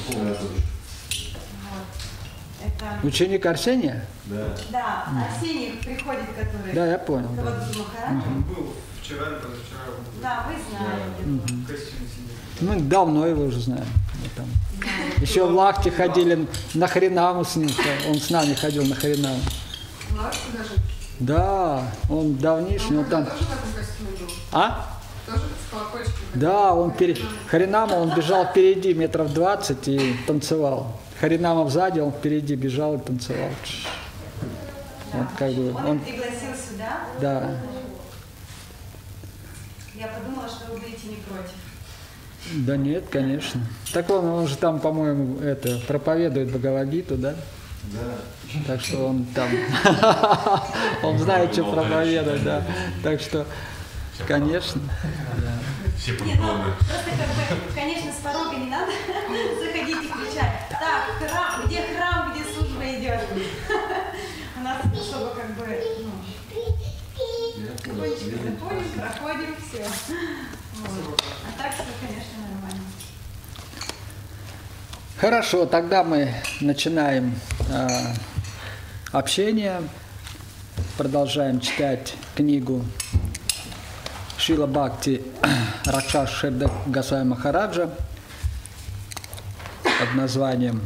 Ученик Арсения? Да. Да, Арсений приходит, который... Да, я понял. Да. Он был вчера или позавчера. Да, вы знаете. Мы давно его уже знаем. Мы там. Еще в Лахте ходили на Харинаму с ним. Он с нами ходил на Харинаму. В Лахте даже? Да, он давнишний. Он там... тоже в этом костюме был? А? Тоже с колокольчиком? Да, он Харинама, он бежал впереди метров 20 и танцевал. Харинама сзади, он впереди бежал и танцевал. Да. Вот, как бы, он пригласил сюда. Да. Я подумала, что вы будете не против. Да нет, конечно. Так он же там, по-моему, проповедует Бхагавад-гиту, да? Да. Так что он там, он знает, что проповедовать, да. Так что, конечно. Все Нет, поклоны. просто как бы, конечно, с порога не надо заходить и кричать. Так, храм, где служба идет. У нас чтобы как бы, потихонечку заходим, проходим, все. Вот. А так все, конечно, нормально. Хорошо, тогда мы начинаем общение, продолжаем читать книгу Шрила Бхакти Ракшас Шерда Госвами Махараджа под названием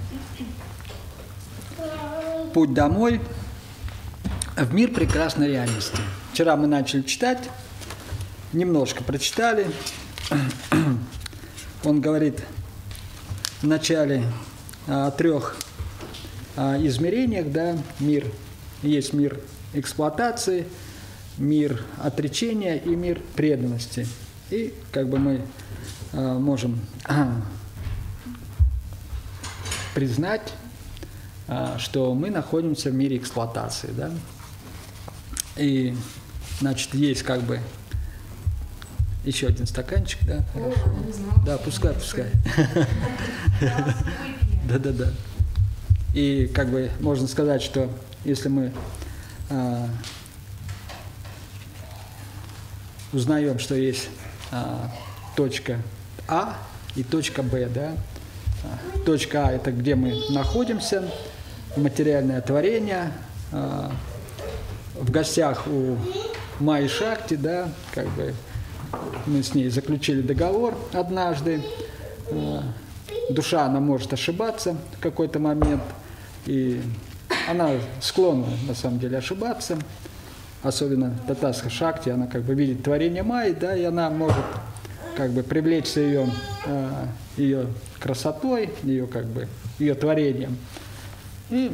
«Путь домой в мир прекрасной реальности». Вчера мы начали читать, немножко прочитали. Он говорит в начале о трех измерениях, да, мир. Есть мир эксплуатации, мир отречения и мир преданности. И как бы мы можем признать, что мы находимся в мире эксплуатации, да. И, значит, есть как бы еще один стаканчик, да, хорошо. Да, пускай. Да. И как бы можно сказать, что если мы узнаем, что есть точка А и точка Б, да. Точка А – это где мы находимся, материальное творение, в гостях у Майи Шакти, да, как бы мы с ней заключили договор однажды. Душа, она может ошибаться в какой-то момент, и она склонна, на самом деле, ошибаться. Особенно Татастха Шакти, она как бы видит творение Майи, да, и она может как бы привлечься ее красотой, ее творением. И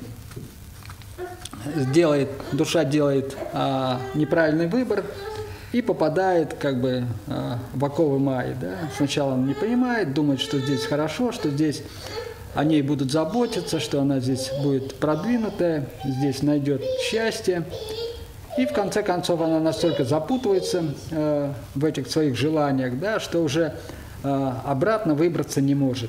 душа делает неправильный выбор и попадает как бы в оковы Майи. Да. Сначала она не понимает, думает, что здесь хорошо, что здесь о ней будут заботиться, что она здесь будет продвинутая, здесь найдет счастье. И в конце концов она настолько запутывается в этих своих желаниях, да, что уже обратно выбраться не может.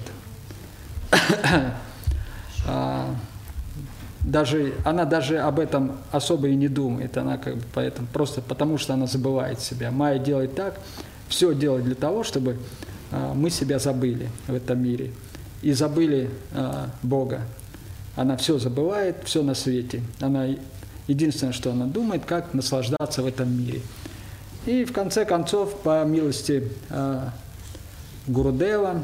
Она даже об этом особо и не думает, она как бы поэтому, просто потому что она забывает себя. Майя делает так, все делает для того, чтобы мы себя забыли в этом мире. И забыли Бога. Она все забывает, все на свете. Она единственное, что она думает, как наслаждаться в этом мире. И в конце концов, по милости Гурудева,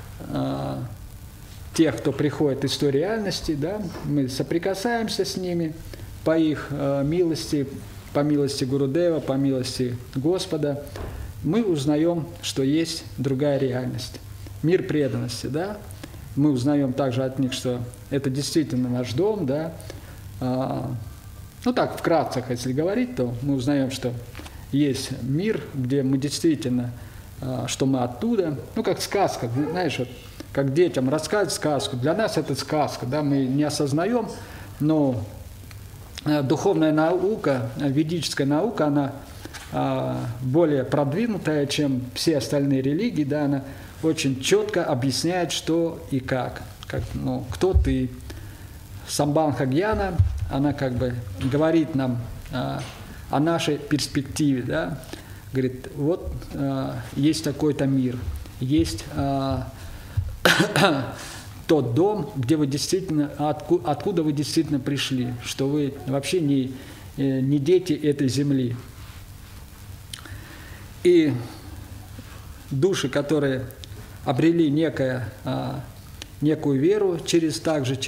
тех, кто приходит из той реальности, да, мы соприкасаемся с ними по их милости, по милости Гурудева, по милости Господа, мы узнаем, что есть другая реальность. Мир преданности, да. Мы узнаем также от них, что это действительно наш дом, да. Ну так, вкратце, если говорить, то мы узнаем, что есть мир, где мы действительно, что мы оттуда, ну как сказка, знаешь, вот, как детям рассказывать сказку. Для нас это сказка, да, мы не осознаем, но духовная наука, ведическая наука, она более продвинутая, чем все остальные религии, да, она очень четко объясняет, что и как кто ты. Самбанха Гьяна, она как бы говорит нам о нашей перспективе, да, говорит, вот есть такой-то мир, есть тот дом, где вы действительно, откуда вы действительно пришли, что вы вообще не дети этой земли. И души, которые обрели некую веру через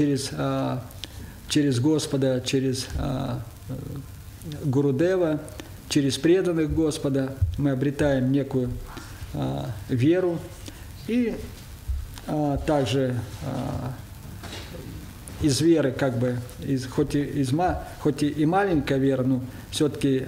Господа, через Гурудева, через преданных Господа, мы обретаем некую веру. И также из веры, как бы, хоть и маленькая вера, но все-таки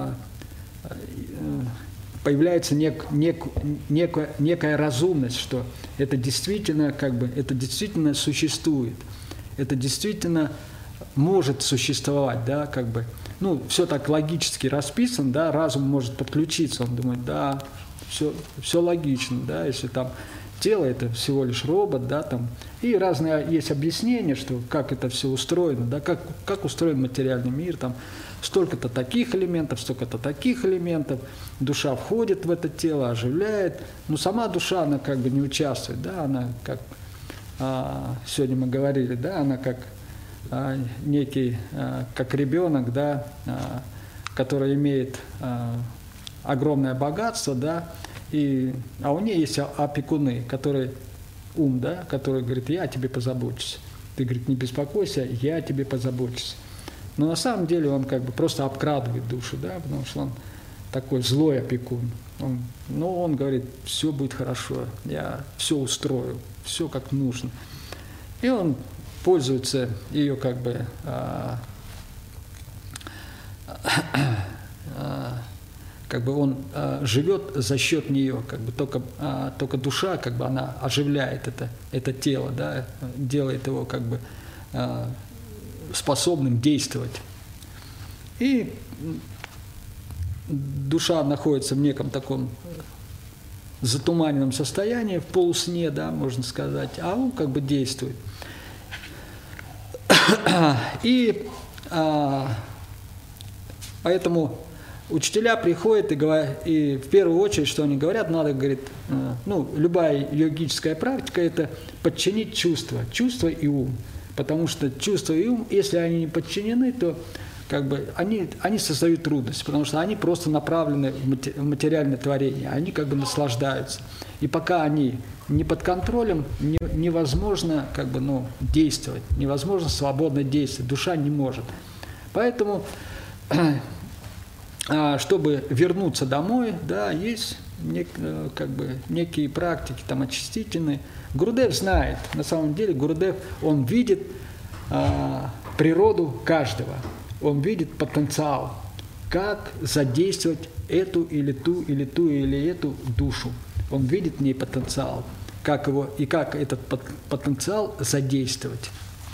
появляется некая разумность, что это действительно, это действительно существует, это действительно может существовать, да, все так логически расписано, да, разум может подключиться, он думает, да, все логично, да, если там тело это всего лишь робот, да, там, и разные есть объяснения, что как это все устроено, да, как устроен материальный мир, там, столько-то таких элементов, столько-то таких элементов, душа входит в это тело, оживляет, но сама душа, она не участвует, да, она сегодня мы говорили, да, она как некий, как ребенок, да, который имеет огромное богатство, да, а у нее есть опекуны, которые ум, да, который говорит, я о тебе позабочусь. Ты, говорит, не беспокойся, я о тебе позабочусь. Но на самом деле он просто обкрадывает душу, да, потому что он такой злой опекун. Он говорит, все будет хорошо, я все устрою, все как нужно. И он пользуется ее он живет за счет нее, только душа, она оживляет это тело, да, делает его способным действовать. И душа находится в неком таком затуманенном состоянии, в полусне, да, можно сказать, а ум действует. И поэтому учителя приходят и говорят, и в первую очередь, что они говорят, надо, говорит, любая йогическая практика – это подчинить чувства и ум. Потому что чувства и ум, если они не подчинены, то они создают трудности, потому что они просто направлены в материальное творение, они наслаждаются. И пока они не под контролем, невозможно действовать, невозможно свободно действовать, душа не может. Поэтому, чтобы вернуться домой, да, есть некие практики там очистительные. Гурудев знает, на самом деле Гурудев, он видит природу каждого, он видит потенциал, как задействовать эту или ту, или ту, или эту душу. Он видит в ней потенциал, как этот потенциал задействовать.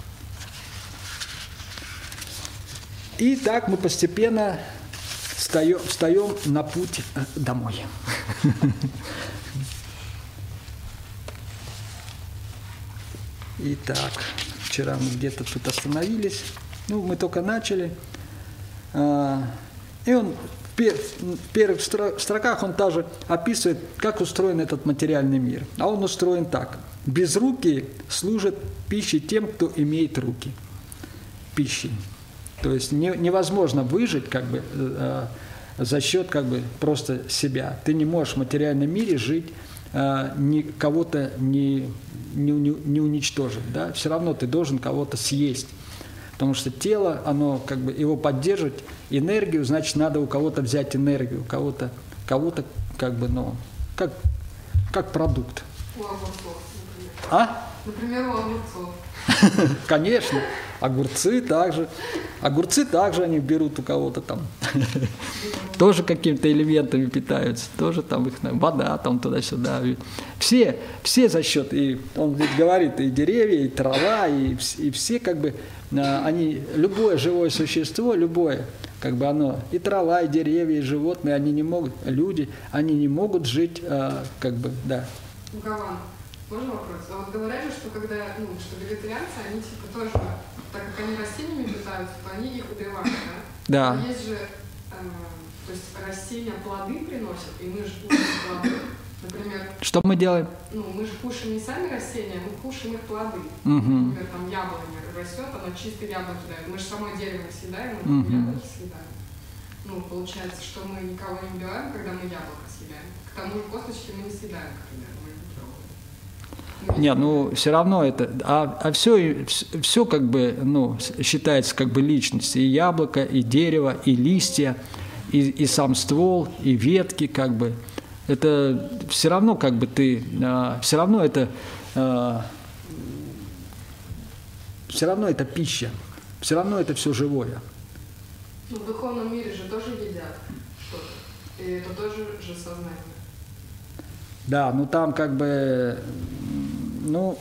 И так мы постепенно встаем на путь домой. Итак, вчера мы где-то тут остановились. Мы только начали. И он в первых строках он также описывает, как устроен этот материальный мир. А он устроен так. Безрукие служат пищей тем, кто имеет руки. Пищей. То есть невозможно выжить за счет просто себя. Ты не можешь в материальном мире жить, кого-то не уничтожить. Да? Все равно ты должен кого-то съесть. Потому что тело, оно его поддерживать энергию, значит, надо у кого-то взять энергию, кого-то как продукт. У огурцов, например. А? Например, у огурцов. Конечно. Огурцы также они берут у кого-то там. Тоже какими-то элементами питаются. Тоже там их вода там туда-сюда. Все за счет, и он ведь говорит, и деревья, и трава, и все они, любое живое существо, любое, оно, и трава, и деревья, и животные, они не могут, люди, они не могут жить, да. Гаван, можно вопрос? А вот говорят же, что когда, что вегетарианцы, они тоже, так как они растениями питаются, то они их убивают, да? Да. А есть же, то есть растения плоды приносят, и мы же плоды. Например, Что мы делаем? ну, мы же кушаем не сами растения, мы кушаем их плоды. Мгм. Например, там яблоня растет, оно чисто яблоки дает. Мы же само дерево не съедаем, мы Мгм. яблоки съедаем. Ну, получается, что мы никого не убиваем, когда мы яблоко съедаем. К тому же косточки мы не съедаем, например. Мы не Нет, ну все равно это, все как бы, ну, считается как бы личностью. И яблоко, и дерево, и листья, и сам ствол, и ветки как бы. Это все равно как бы все равно это пища, все равно это все живое. Ну, в духовном мире же тоже едят что-то. И это тоже же сознание. Да, ну там как бы, ну,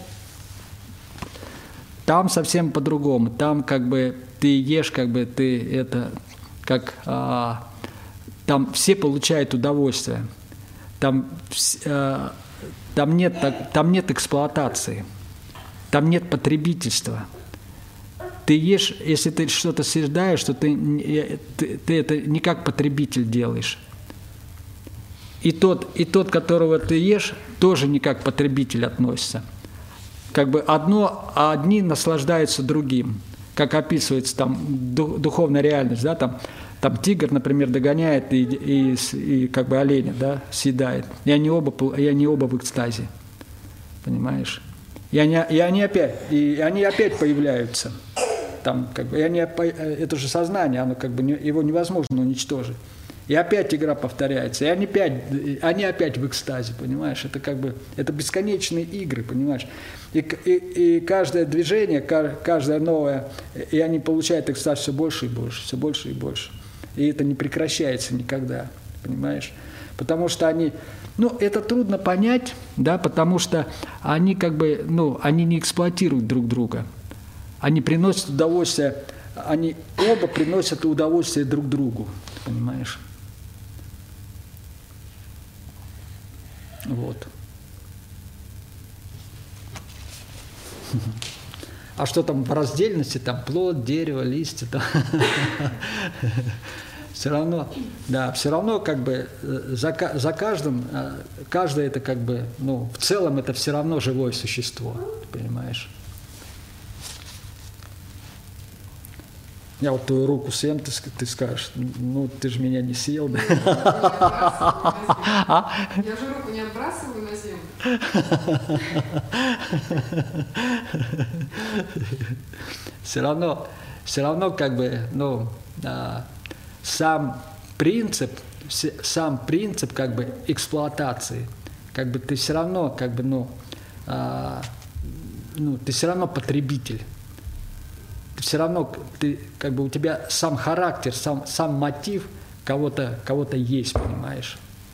там совсем по-другому. Там как бы ты ешь, как бы ты это, как, там все получают удовольствие. Там нет эксплуатации, там нет потребительства. Ты ешь, если ты что-то съедаешь, то ты это не как потребитель делаешь. И тот, которого ты ешь, тоже не как потребитель относится. Как бы одни наслаждаются другим, как описывается там духовная реальность, да, там тигр, например, догоняет и как бы оленя, да, съедает. И они оба в экстазе, понимаешь? И они опять появляются. Там, как бы, это же сознание, оно как бы его невозможно уничтожить. И опять игра повторяется, и они опять в экстазе, понимаешь? Это как бы это бесконечные игры, понимаешь? И каждое движение, каждое новое, и они получают экстаз все больше и больше, все больше и больше. И это не прекращается никогда, понимаешь? Потому что они, ну, это трудно понять, да, потому что они как бы, ну, они не эксплуатируют друг друга. Они приносят удовольствие, они оба приносят удовольствие друг другу, понимаешь? Вот. А что там в раздельности, там плод, дерево, листья, там. Все равно как бы за каждым, каждое это как бы, ну, в целом это все равно живое существо, понимаешь? Я вот твою руку съем, ты скажешь, ну ты же меня не съел, да? Я же руку не отбрасываю на землю. Все равно как бы, ну, сам принцип как бы эксплуатации, как бы ты все равно как бы, ну, ты все равно потребитель. Все равно как бы у тебя сам характер, сам мотив кого-то есть, понимаешь?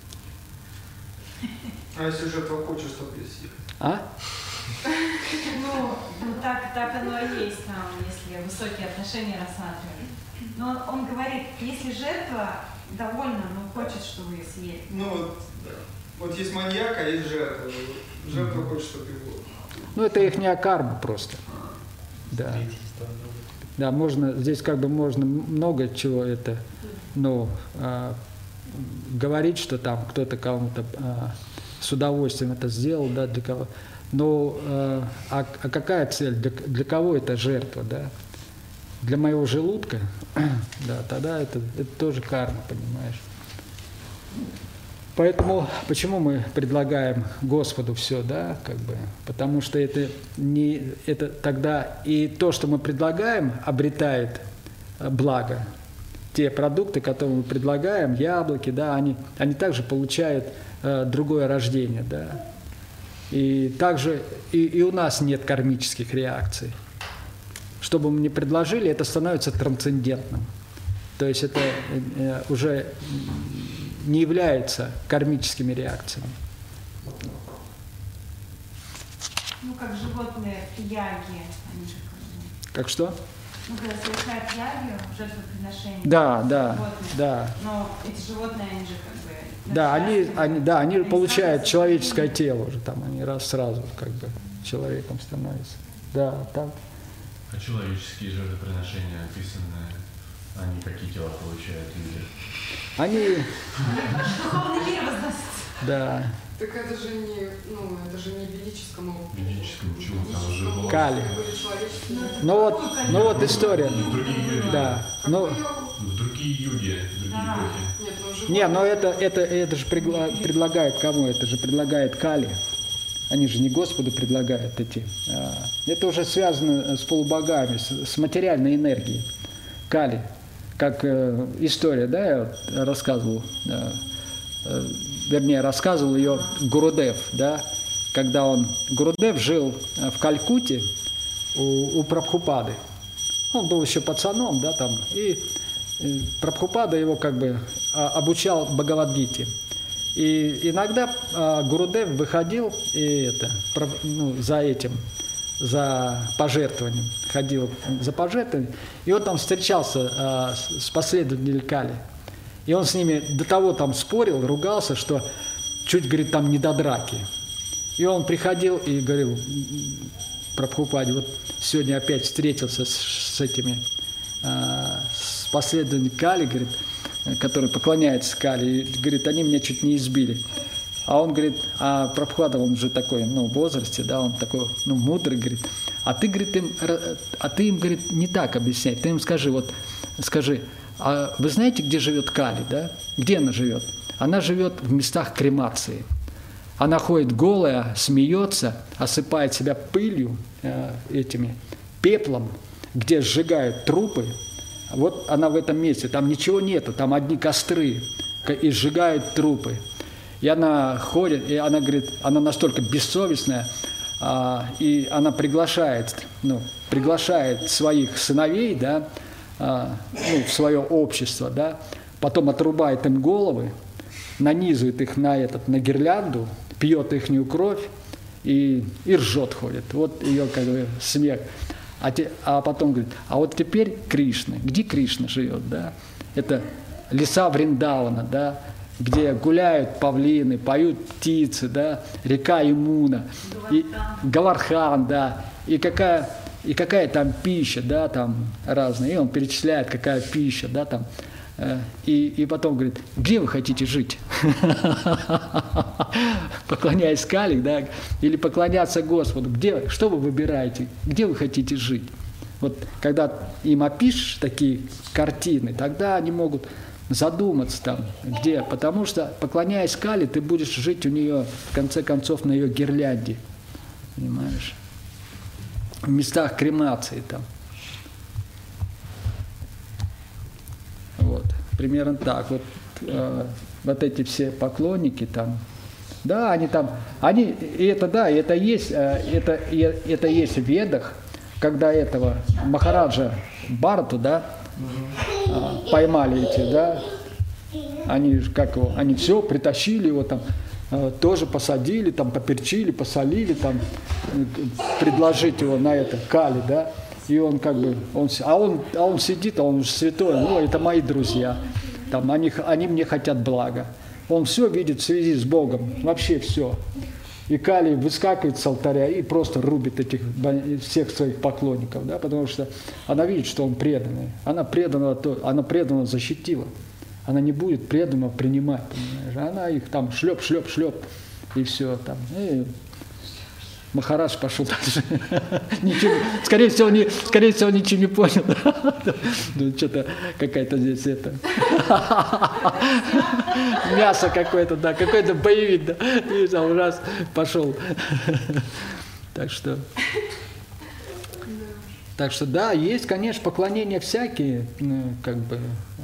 А если жертва хочет, чтобы съесть? А? Ну, так оно и есть там, если высокие отношения рассматривать. Но он говорит, если жертва довольна, но хочет, чтобы ее съели. Ну вот, да. Вот есть маньяк, а есть жертва. Жертва хочет, чтобы его. Ну, это ихняя карма просто. Да. Да, здесь как бы можно много чего это, ну, говорить, что там кто-то кому-то с удовольствием это сделал, да, для кого. Но а какая цель? Для кого это жертва, да? Для моего желудка, да, тогда это тоже карма, понимаешь? Поэтому почему мы предлагаем Господу все, да, как бы, потому что это тогда и то, что мы предлагаем, обретает благо. Те продукты, которые мы предлагаем, яблоки, да, они также получают другое рождение, да. И также и у нас нет кармических реакций. Что бы мы ни предложили, это становится трансцендентным. То есть это уже не является кармическими реакциями. Ну, как животные в яге, они же как бы... Как что? Ну, когда совершают ягию, жертвоприношение. Да. Но эти животные, они же как бы... Да, они получают человеческое тело уже, там они сразу как бы человеком становятся. Да, там. А человеческие жертвоприношения описаны, они какие тела получают люди? Они... Духовный мир возносится. Да, Так это же не, ну, это же не ведическому. Ведическому чему там уже было. Кали. Человеческому. Ну вот история. В другие юги. Да. Ну, В другие юги, в другие Да. эпохи. Нет, ну животные. не, но это же предлагает кому? Это же предлагает Кали. Они же не Господу предлагают эти. Это уже связано с полубогами, с материальной энергией. Кали, как история, да, я вот рассказывал, вернее, рассказывал ее Гурудев, да, когда Гурудев жил в Калькутте у Прабхупады. Он был еще пацаном, да, там, и Прабхупада его как бы обучал Бхагавад-гите. И иногда Гурудев выходил и за пожертвованием, ходил за пожертвованием, и он там встречался с последователями Кали. И он с ними до того там спорил, ругался, что чуть, говорит, там не до драки. И он приходил и говорил Прабхупаде, вот сегодня опять встретился с этими, с последователями Кали, говорит, которые поклоняются Кали, и, говорит, они меня чуть не избили. А он говорит, а Прабхупада, он уже такой, в возрасте, да, он такой, мудрый, говорит, а ты им, говорит, не так объясняй, ты им скажи, а вы знаете, где живет Кали, да? Где она живет? Она живет в местах кремации. Она ходит голая, смеется, осыпает себя пылью, пеплом, где сжигают трупы. Вот она в этом месте, там ничего нету, там одни костры, и сжигают трупы. И она ходит, и она говорит, она настолько бессовестная, и она приглашает своих сыновей, да, в свое общество, да, потом отрубает им головы, нанизывает их на гирлянду, пьет ихнюю кровь и ржет ходит. Вот ее как бы смех. А потом говорит, а вот теперь Кришна. Где Кришна живет, да? Это леса Вриндавана, да, где гуляют павлины, поют птицы, да, река Ямуна, и Говардхан, да, и какая там пища, да, там разная. И он перечисляет, какая пища, да, там. И потом говорит, где вы хотите жить? Поклоняясь Кали, да, или поклоняться Господу, что вы выбираете, где вы хотите жить? Вот когда им опишешь такие картины, тогда они могут задуматься там, где, потому что, поклоняясь Кали, ты будешь жить у нее, в конце концов, на ее гирлянде, понимаешь? В местах кремации там. Вот, примерно так. Вот эти все поклонники там, да, это есть в Ведах, когда этого Махараджа Бхарату, да, поймали эти, да, они все притащили его там, тоже посадили, там, поперчили, посолили, там, предложить его на Кали, да, и он как бы, он сидит, он же святой, это мои друзья, там, они мне хотят блага. Он все видит в связи с Богом, вообще все. И Кали выскакивает с алтаря и просто рубит всех своих поклонников, да, потому что она видит, что он преданный. Она преданного защитила. Она не будет преданного принимать, понимаешь? Она их там шлеп, и все там. И Махарадж пошел дальше. Скорее всего, ничего не понял. Ну, что-то какая-то здесь мясо какое-то, да, какой-то боевик, да. И там раз пошел. Так что да, есть, конечно, поклонения всякие, как бы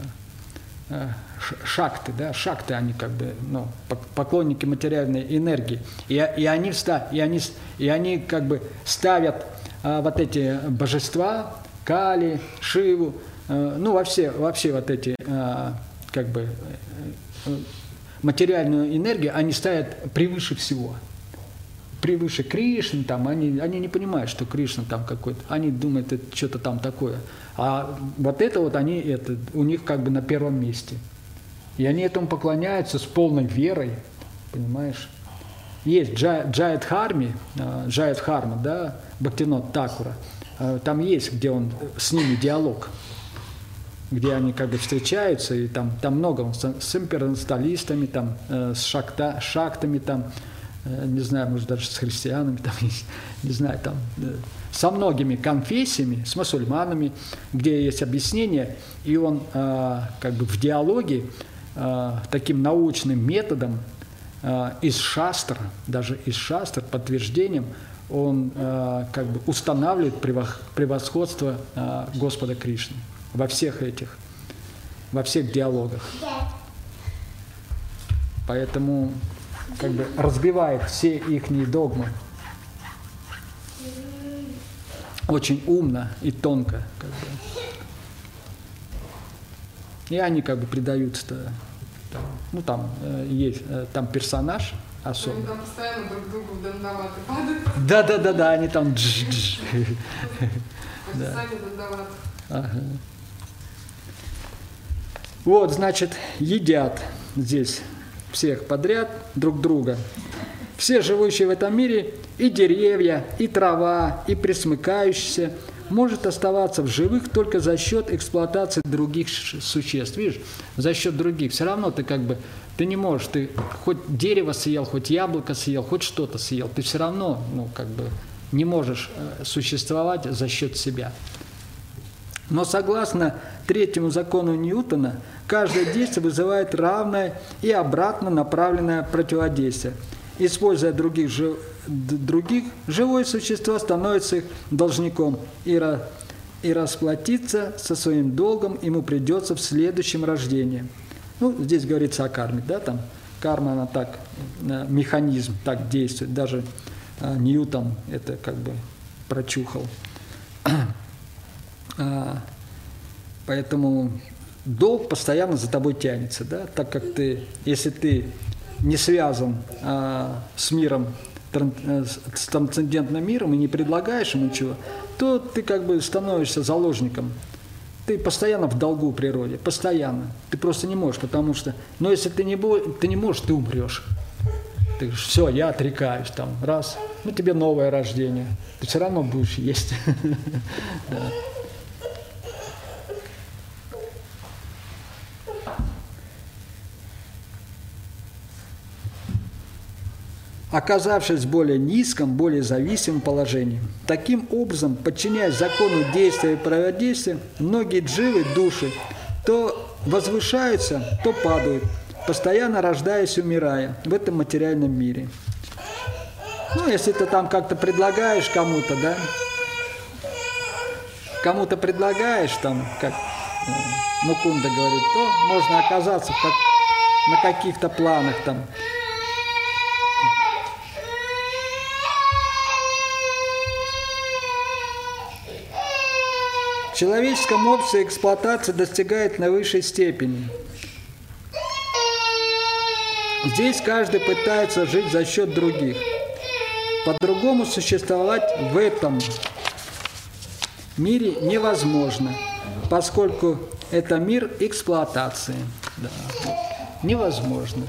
шакты, да, шакты, они как бы, поклонники материальной энергии, и они как бы ставят вот эти божества, Кали, Шиву, вообще вот эти как бы материальную энергию они ставят превыше всего, превыше Кришны, там, они не понимают, что Кришна там какой-то, они думают, это что-то там такое. А вот это вот у них как бы на первом месте. И они этому поклоняются с полной верой, понимаешь? Есть Джайадхарма, да, Бхактивинода Такура, там есть, где он с ними диалог. где они как бы встречаются, и там много с империалистами, там, с шактами, там, не знаю, может даже с христианами, там, не знаю, там, со многими конфессиями, с мусульманами, где есть объяснение, и он как бы в диалоге таким научным методом из шастр, даже из шастр, подтверждением, он как бы устанавливает превосходство Господа Кришны во всех диалогах. Поэтому как бы разбивает все их догмы. Очень умно и тонко. Как бы. И они как бы предаются. Там есть там персонаж особый. Они там постоянно друг другу в дандаваты падают. Да, они там Они сами дандаваты. Ага. Вот, значит, едят здесь всех подряд друг друга. Все живущие в этом мире, и деревья, и трава, и пресмыкающиеся, может оставаться в живых только за счет эксплуатации других существ. Видишь, за счет других. Все равно ты как бы, ты не можешь, ты хоть дерево съел, хоть яблоко съел, хоть что-то съел, ты все равно, как бы, не можешь существовать за счет себя. Но согласно третьему закону Ньютона, каждое действие вызывает равное и обратно направленное противодействие. Используя других, живое существо становится их должником, и расплатиться со своим долгом ему придется в следующем рождении. Здесь говорится о карме, да, там карма, она так, механизм так действует, даже Ньютон это как бы прочухал. Поэтому долг постоянно за тобой тянется, да, так как если ты не связан с миром, с трансцендентным миром и не предлагаешь ему ничего, то ты как бы становишься заложником. Ты постоянно в долгу природе, постоянно. Ты просто не можешь, потому что, если ты не можешь, ты умрешь. Ты говоришь, все, я отрекаюсь, там, раз, тебе новое рождение, ты все равно будешь есть. Оказавшись в более низком, более зависимом положении. Таким образом, подчиняясь закону действия и противодействия, многие дживы, души, то возвышаются, то падают, постоянно рождаясь и умирая в этом материальном мире. Если ты там как-то предлагаешь кому-то, да, кому-то предлагаешь, там, как Мукунда говорит, то можно оказаться на каких-то планах там. В человеческом обществе эксплуатация достигает наивысшей степени. Здесь каждый пытается жить за счет других. По-другому существовать в этом мире невозможно, поскольку это мир эксплуатации. Да. Невозможно.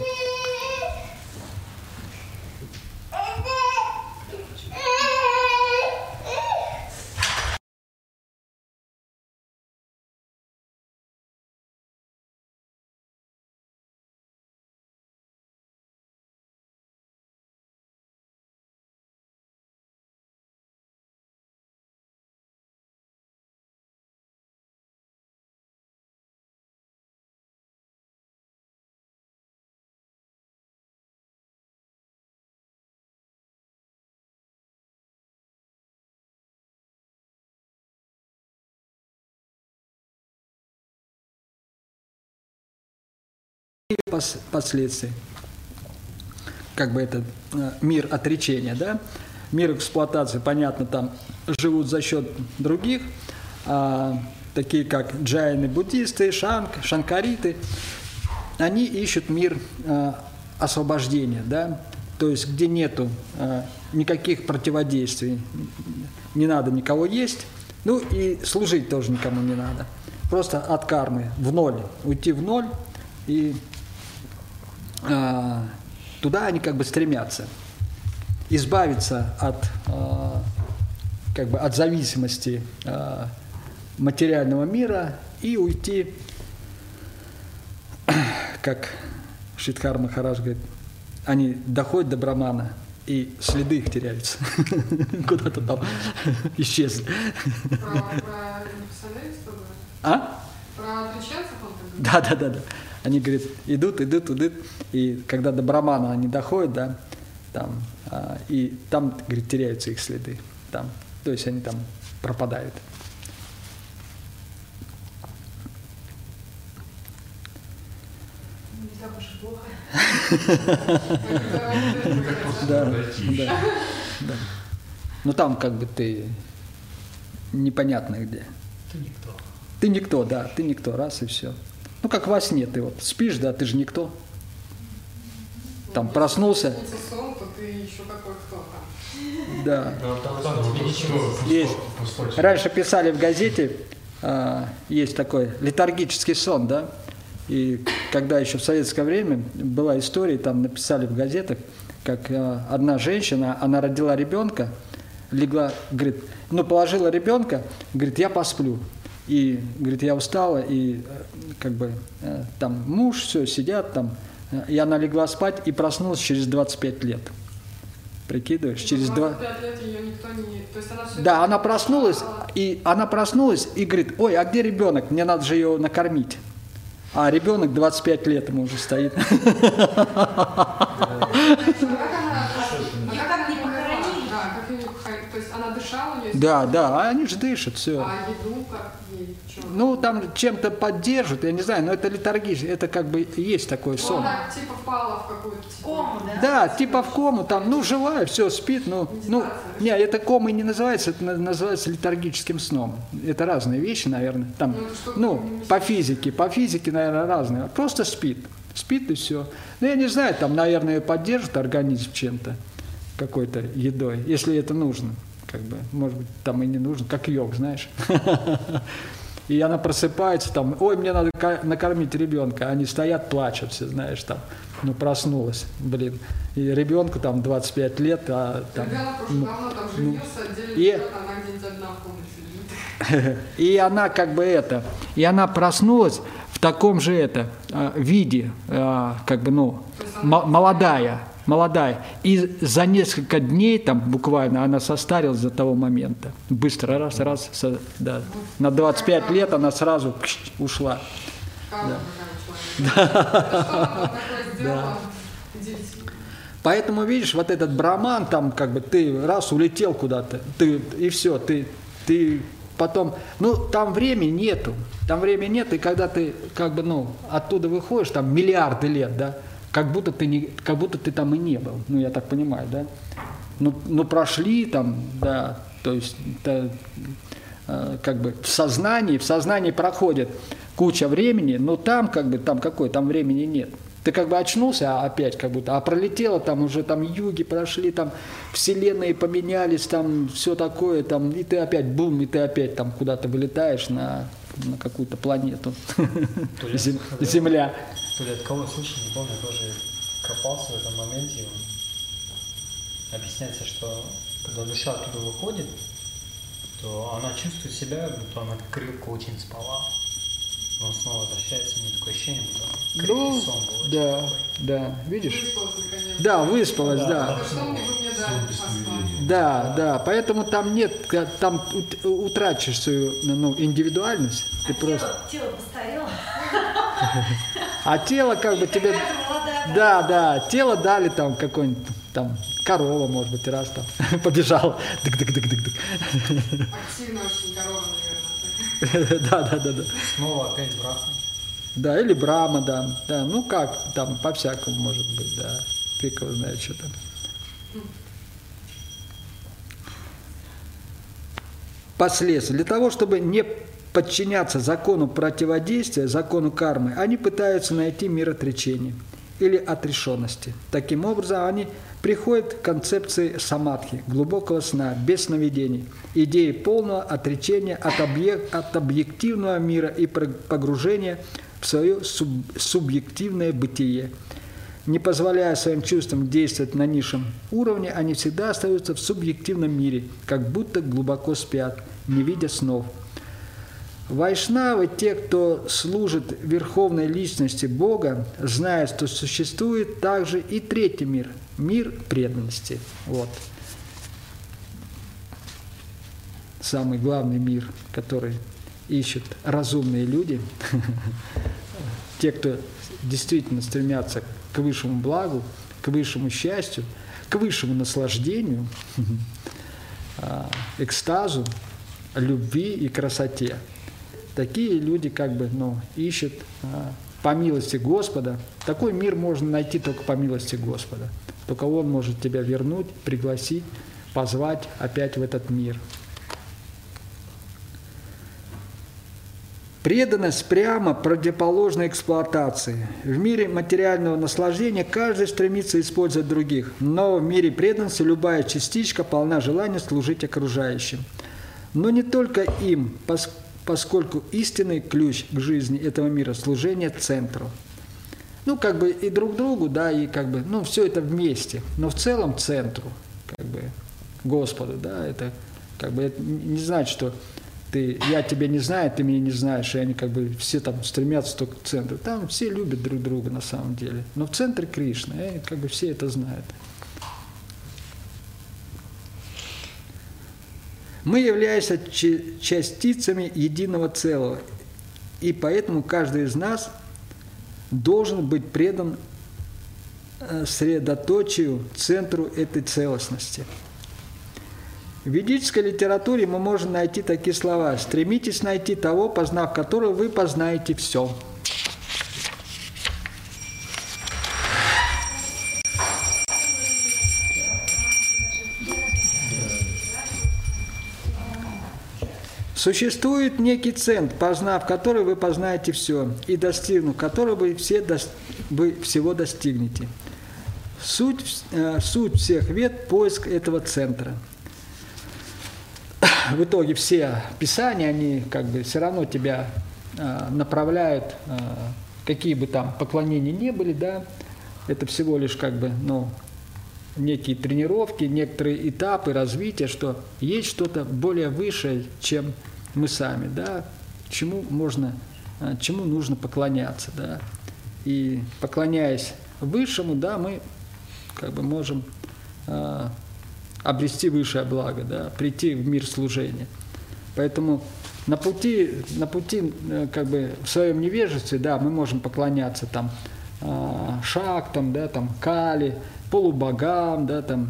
Последствий. Как бы это мир отречения, да? Мир эксплуатации, понятно, там живут за счет других, такие как джайны, буддисты, шанкариты. Они ищут мир освобождения, да? То есть где нету никаких противодействий, не надо никого есть, и служить тоже никому не надо. Просто от кармы в ноль, уйти в ноль, и туда они как бы стремятся. Избавиться от зависимости материального мира и уйти, как Шридхар Махарадж говорит, они доходят до Брамана, и следы их теряются. Куда-то там исчезли. Про неписанеристов, А? про отреченцев он так говорит? Да. Они, говорят, идут, и когда до Брамана они доходят, да, там, и там, говорит, теряются их следы. Там, то есть они там пропадают. Не так уж и плохо. Да. Ну там как бы ты непонятно где. Ты никто, да, ты никто, раз и все. Ну как во сне ты вот спишь, да, ты же никто. Там проснулся. Если снится сон, то ты еще какой кто там. Да. Что? Есть. Раньше писали в газете, есть такой летаргический сон, да. И когда еще в советское время была история, там написали в газетах, как одна женщина, она родила ребенка, легла, говорит, ну положила ребенка, говорит, я посплю. И, говорит, я устала, и как бы там муж, все, сидят там, и она легла спать и проснулась через 25 лет. Прикидываешь, через 25 лет ее никто не... То есть она все Да, она проснулась и говорит, ой, а где ребенок? Мне надо же ее накормить. А ребенок 25 лет ему уже стоит. Ее как не похоронили. Да, как ее не похоронили. То есть она дышала, у нее... Да, они же дышат, все. А еду как ей? Ну, там чем-то поддержат, я не знаю, но это летаргия, это как бы есть такой сон. Она типа впала в какую-то... Кому, да? Да, типа в кому, там, ну, живая, все, спит, ну, не, это комой не называется, это называется летаргическим сном. Это разные вещи, наверное, там, по физике, наверное, разные. Просто спит и все. Ну, я не знаю, там, наверное, поддержит организм чем-то, какой-то едой, если это нужно, как бы, может быть, там и не нужно, как йог, знаешь. И она просыпается, там, ой, мне надо накормить ребенка. Они стоят, плачут, все, знаешь, там, ну, проснулась, блин. И ребенку там 25 лет, а там... Ребенок уже давно там женился, отдельно живет, она где-нибудь одна в комнате лежит. И она как бы и она проснулась в таком же виде, как бы, ну, молодая. И за несколько дней, там буквально, она состарилась до того момента. Быстро, раз, да. На 25 лет она сразу ушла. Поэтому, видишь, вот этот браман, там, как бы, ты раз улетел куда-то, и все, ты потом, ну, там времени нету, и когда ты, как бы, ну, оттуда выходишь, там, миллиарды лет, да, как будто ты там и не был, ну, я так понимаю, да. Ну прошли там, да, то есть, как бы в сознании проходит куча времени, но там, как бы, там времени нет. Ты как бы очнулся опять, как будто, а пролетело там уже, там юги прошли, там вселенные поменялись, там все такое, там, и ты опять бум, и ты опять там куда-то вылетаешь на какую-то планету, Земля. То ли от кого слышал, не помню, тоже копался в этом моменте. Объясняется, что когда душа оттуда выходит, то она чувствует себя, будто она крепко очень спала. Он снова возвращается, у него такое ощущение, будто крепкий сон был. Да, видишь? Выспалась наконец. Да, выспалась, да. Это что мне вы мне дали поспать? Да, поэтому там нет, там утратишь свою, ну, индивидуальность. Ты просто... Тело постарело. А тело как бы тебе... Да, тело дали там какой-нибудь, там, корова, может быть, раз там побежал. Активно очень корова, наверное. Да. Снова опять Брахма. Да, или Брахма, да. Ну как, там, по-всякому может быть, да. Фиг его знает, что там. Последствия. Для того, чтобы не подчиняться закону противодействия, закону кармы, они пытаются найти миротречение или отрешенности. Таким образом, они приходят к концепции самадхи, глубокого сна, без сновидений, идеи полного отречения от объективного мира и погружения в свое субъективное бытие. Не позволяя своим чувствам действовать на низшем уровне, они всегда остаются в субъективном мире, как будто глубоко спят, не видя снов. Вайшнавы, те, кто служит верховной личности Бога, знают, что существует также и третий мир – мир преданности. Вот. Самый главный мир, который ищут разумные люди, те, кто действительно стремятся к высшему благу, к высшему счастью, к высшему наслаждению, экстазу, любви и красоте. Такие люди ищут по милости Господа. Такой мир можно найти только по милости Господа. Только Он может тебя вернуть, пригласить, позвать опять в этот мир. Преданность прямо противоположна эксплуатации. В мире материального наслаждения каждый стремится использовать других, но в мире преданности любая частичка полна желания служить окружающим. Но не только им, поскольку истинный ключ к жизни этого мира – служение центру. И друг другу, да, и все это вместе, но в целом центру, Господу, да, это не значит, что я тебя не знаю, ты меня не знаешь, и они все там стремятся только к центру. Там все любят друг друга на самом деле, но в центре Кришна, и все это знают. Мы являемся частицами единого целого, и поэтому каждый из нас должен быть предан средоточию, центру этой целостности. В ведической литературе мы можем найти такие слова: «Стремитесь найти того, познав которого, вы познаете все». Существует некий центр, познав который, вы познаете все, и достигнув которого вы всего достигнете. Суть всех вед – поиск этого центра. В итоге все писания, они все равно тебя направляют, какие бы там поклонения ни были, да, это всего лишь некие тренировки, некоторые этапы развития, что есть что-то более высшее, чем мы сами, да, чему нужно поклоняться, да, и поклоняясь высшему, да, мы можем обрести высшее благо, да, прийти в мир служения. Поэтому на пути в своем невежестве, да, мы можем поклоняться там шактам, да, там Кали, полубогам, да, там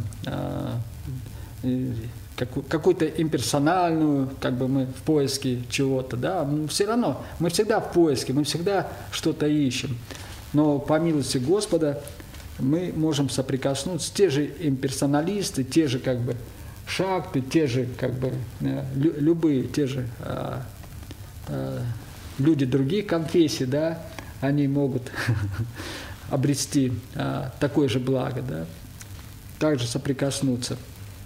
какую-то имперсональную, мы в поиске чего-то, да, все равно мы всегда в поиске, мы всегда что-то ищем. Но по милости Господа мы можем соприкоснуться, те же имперсоналисты, те же шакты, те же любые, те же люди других конфессий, да, они могут обрести такое же благо, да, также соприкоснуться.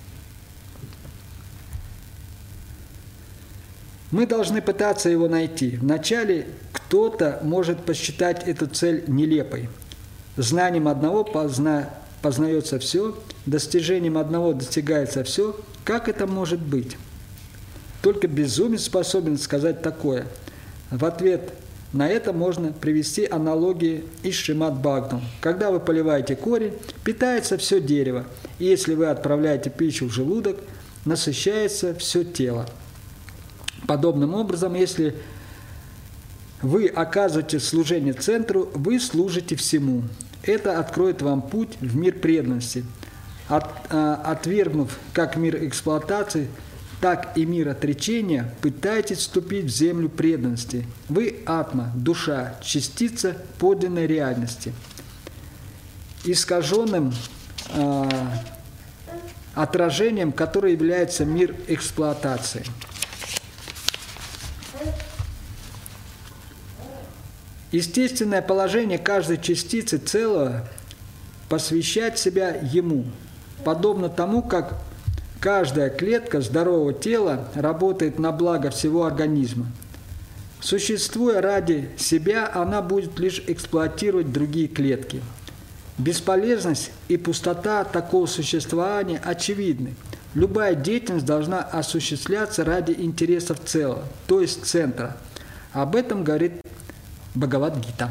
Мы должны пытаться его найти. Вначале кто-то может посчитать эту цель нелепой. Знанием одного познается все, достижением одного достигается все. Как это может быть? Только безумец способен сказать такое. В ответ на это можно привести аналогии из Шримад-Бхагаватам. Когда вы поливаете корень, питается все дерево, и если вы отправляете пищу в желудок, насыщается все тело. Подобным образом, если вы оказываете служение центру, вы служите всему. Это откроет вам путь в мир преданности. Отвергнув как мир эксплуатации, так и мир отречения, пытайтесь вступить в землю преданности. Вы атма, душа, частица подлинной реальности. Искаженным отражением, которое является мир эксплуатации. Естественное положение каждой частицы целого – посвящать себя ему, подобно тому, как каждая клетка здорового тела работает на благо всего организма. Существуя ради себя, она будет лишь эксплуатировать другие клетки. Бесполезность и пустота такого существования очевидны. любая деятельность должна осуществляться ради интересов целого, то есть центра. Об этом говорит Бхагавад-гита.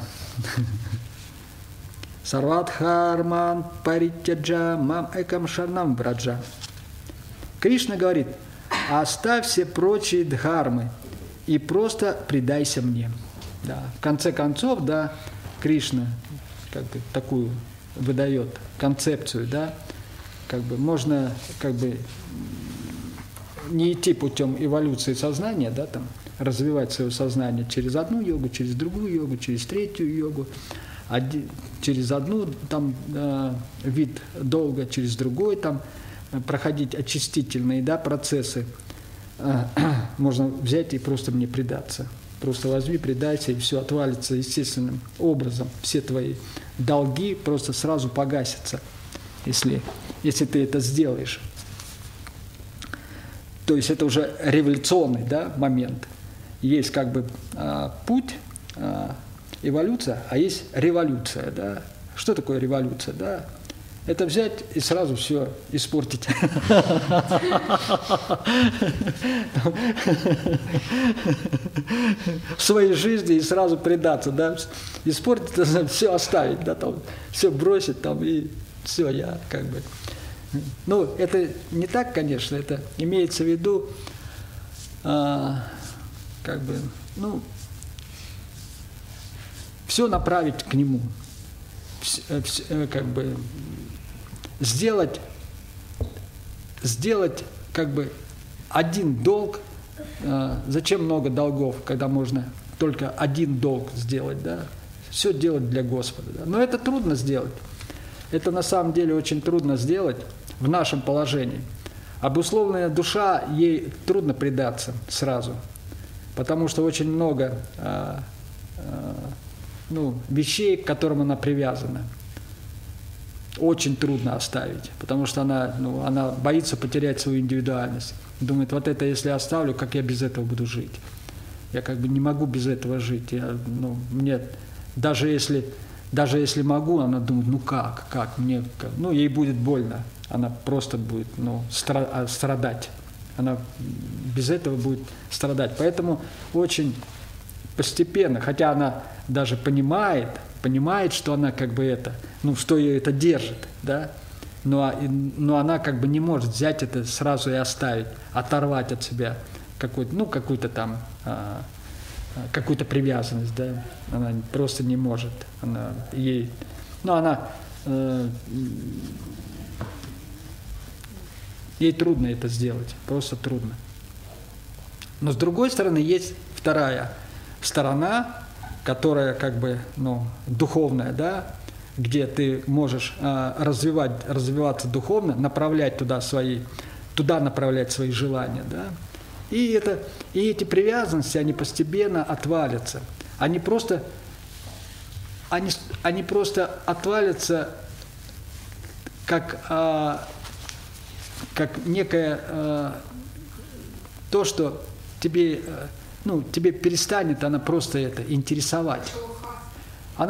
Сарвадхарман паритяджа мам экам шарнам браджа. Кришна говорит: оставь все прочие дхармы и просто предайся мне. Да. В конце концов, да, Кришна как бы такую выдает концепцию, да, как бы можно как бы не идти путем эволюции сознания, да, там, развивать свое сознание через одну йогу, через другую йогу, через третью йогу, через одну там вид долга, через другой там проходить очистительные, да, процессы. Можно взять и просто мне предаться. Просто возьми, предайся, и все отвалится естественным образом. Все твои долги просто сразу погасятся, если ты это сделаешь. То есть это уже революционный, да, момент. Есть как бы путь, эволюция, а есть революция. Да? Что такое революция? Да? Это взять и сразу все испортить. В своей жизни и сразу предаться, да, испортить, все оставить, да, там, все бросить, там, и все, я как бы. Ну, это не так, конечно, это имеется в виду, как бы, ну, все направить к нему, как бы сделать как бы один долг. Зачем много долгов, когда можно только один долг сделать, да? Все делать для Господа. Да? Но это трудно сделать. Это на самом деле очень трудно сделать в нашем положении. Обусловленная душа, ей трудно предаться сразу, потому что очень много вещей, к которым она привязана. Очень трудно оставить, потому что она боится потерять свою индивидуальность. Думает, вот это если оставлю, как я без этого буду жить? Я как бы не могу без этого жить. Мне даже если могу, она думает, как мне, ей будет больно. Она просто будет страдать. Она без этого будет страдать. Поэтому очень постепенно, хотя она даже понимает, что она как бы это, что ее это держит, да, но она как бы не может взять это сразу и оставить, оторвать от себя какую-то там, какую-то привязанность, да, она просто не может, ей трудно это сделать, просто трудно. Но с другой стороны есть вторая сторона, которая как бы, духовная, да, где ты можешь развиваться духовно, направлять туда направлять свои желания, да. И эти привязанности, они постепенно отвалятся. Они просто отвалятся как некое то, что тебе перестанет она просто это интересовать. Она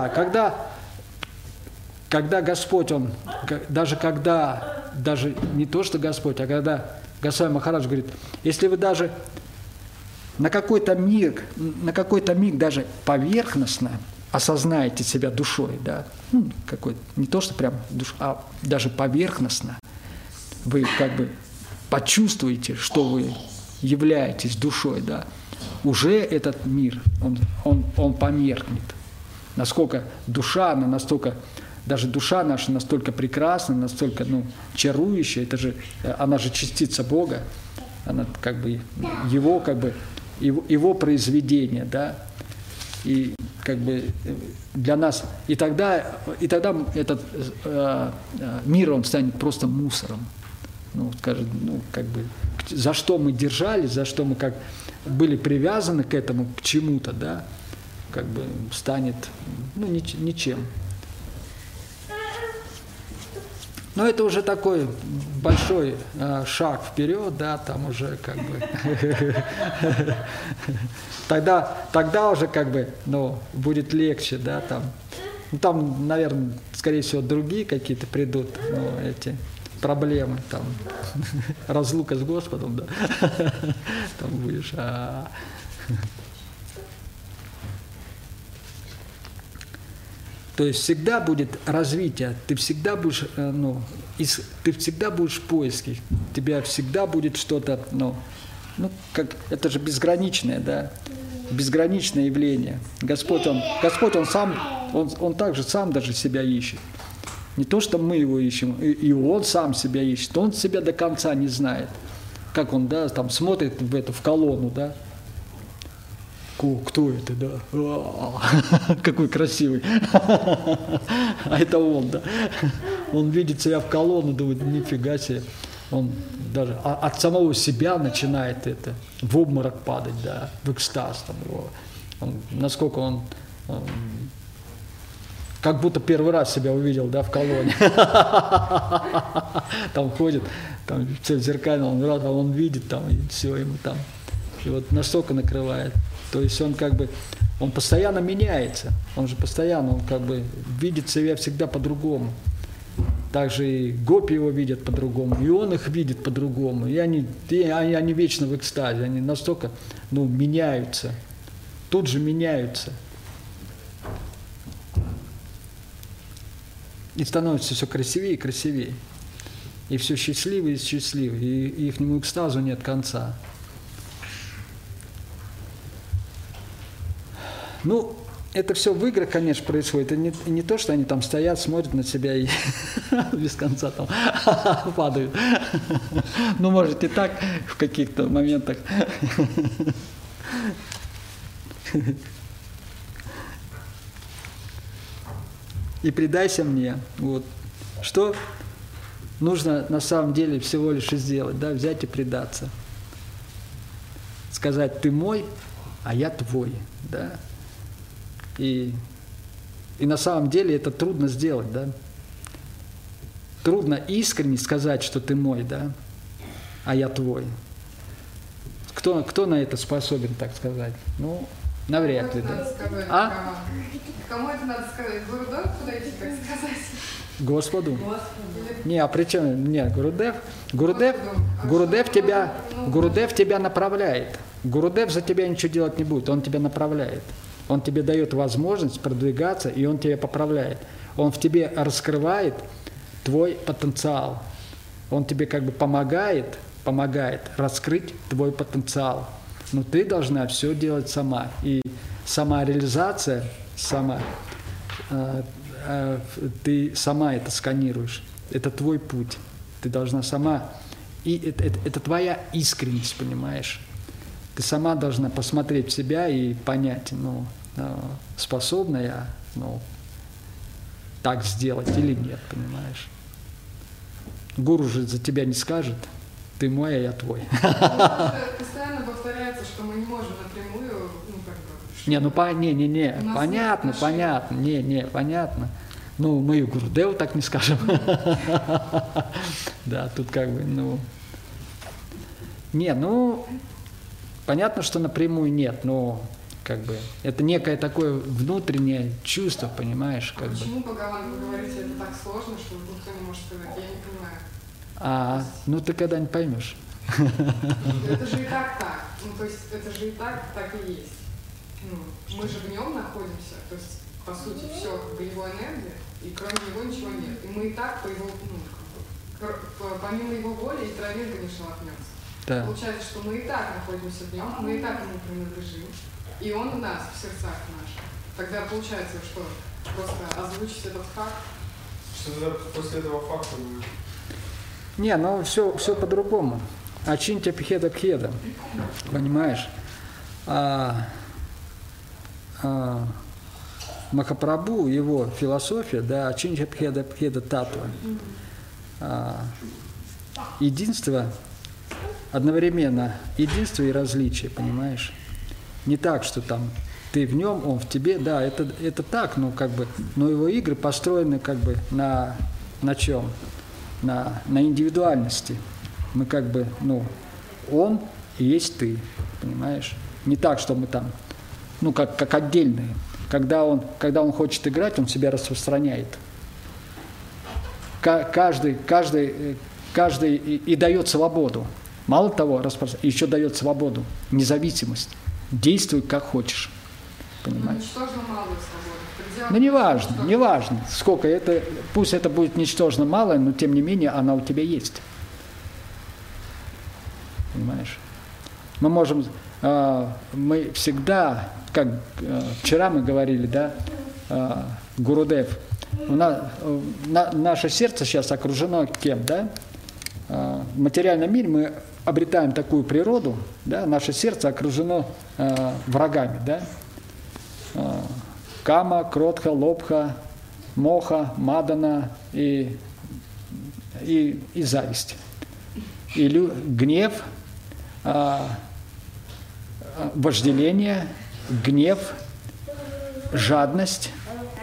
когда Господь, даже не то, что Господь, а когда Госвами Махарадж говорит, если вы даже на какой-то миг даже поверхностно осознаете себя душой, да, не то, что прям душа, а даже поверхностно, вы как бы почувствуете, что вы являетесь душой, да, уже этот мир, он померкнет. Насколько душа, даже душа наша настолько прекрасна, настолько, чарующая, она же частица Бога, она как бы его произведение, да, и как бы для нас, и тогда этот мир, он станет просто мусором. Скажем, как бы, за что мы держались, за что мы как были привязаны к этому, к чему-то, да, как бы станет, ничем. Но это уже такой большой шаг вперед, да, там уже как бы тогда уже как бы, будет легче, да, там, наверное, скорее всего, другие какие-то придут, проблемы, там, разлука с Господом, да, там будешь. То есть всегда будет развитие, ты всегда будешь, ты всегда будешь в поиске, у тебя всегда будет что-то, как это же безграничное, да, безграничное явление. Господь он сам, он также сам даже себя ищет. Не то, что мы его ищем, и он сам себя ищет, он себя до конца не знает. Как он, да, там смотрит в колонну, да. Кто это, да? Какой красивый. А это он, да. Он видит себя в колонну, думает, нифига себе. Он даже от самого себя начинает это, в обморок падать, да, в экстаз. Там, насколько он как будто первый раз себя увидел, да, в колонне. Там ходит, там все зеркально, он видит, там, и все ему там. И вот настолько накрывает. То есть он постоянно меняется, он же постоянно, видит себя всегда по-другому. Также и гопи его видят по-другому, и он их видит по-другому. И они вечно в экстазе, они настолько, меняются, тут же меняются. И становится все красивее и красивее. И все счастливее и счастливее, и ихнему экстазу нет конца. Это все в играх, конечно, происходит. Это не то, что они там стоят, смотрят на себя и без конца там падают. Может и так в каких-то моментах. И предайся мне. Вот. Что нужно на самом деле всего лишь сделать, да, взять и предаться. Сказать, ты мой, а я твой, да. И на самом деле это трудно сделать, да. Трудно искренне сказать, что ты мой, да, а я твой. Кто на это способен так сказать? Навряд ли, да. Кому это надо сказать? Гурудев подойти, так сказать? Господу. Не, а при чем? Нет, Гурудев тебя направляет. Гурудев за тебя ничего делать не будет, он тебя направляет. Он тебе дает возможность продвигаться, и он тебя поправляет. Он в тебе раскрывает твой потенциал. Он тебе помогает раскрыть твой потенциал. Но ты должна все делать сама. И самореализация, ты сама это сканируешь. Это твой путь. Ты должна сама. И это твоя искренность, понимаешь? Ты сама должна посмотреть в себя и понять, способна я так сделать или нет, понимаешь? Гуру же за тебя не скажет, ты мой, а я твой. Постоянно повторяется, что мы не можем напрямую, понятно, понятно. Мы и Гурудеву так не скажем. Да, тут понятно, что напрямую нет, но это некое такое внутреннее чувство, понимаешь? Почему, Бхагаван, вы говорите, это так сложно, что никто не может сказать? Я не понимаю. Ты когда-нибудь поймешь. Это же и так. То есть это же и так и есть. Мы же в нем находимся, то есть, по сути, все его энергия, и кроме него ничего нет. И мы и так по его, помимо его воли, и травинка не шелохнется. Да. Получается, что мы и так находимся в нем, мы и так ему принадлежим, и он в нас, в сердцах наших. Тогда получается, что просто озвучить этот факт. Что тогда после этого факта будет? Все по-другому. Ачинтя пхеда пхеда. Понимаешь? Махапрабху, его философия, да, ачинтя пхеда пхеда татва. Единство, одновременно единство и различие, понимаешь? Не так, что там ты в нем, он в тебе, да, это так, но его игры построены на чем? На индивидуальности. Мы он и есть ты, понимаешь? Не так, что мы там, как отдельные. Когда он хочет играть, он себя распространяет. Каждый каждый и дает свободу. Мало того, еще дает свободу, независимость. Действуй как хочешь. Понимаешь? Ничтожно малую свободу. Ну, неважно, сколько это, пусть это будет ничтожно малое, но тем не менее она у тебя есть. Понимаешь? Мы можем, мы всегда, как вчера мы говорили, да, Гурудев, наше сердце сейчас окружено кем, да? В материальном мире мы обретаем такую природу, да, наше сердце окружено врагами, да? Кама, кротха, лобха, моха, мадана и зависть. И гнев, вожделение, гнев, жадность,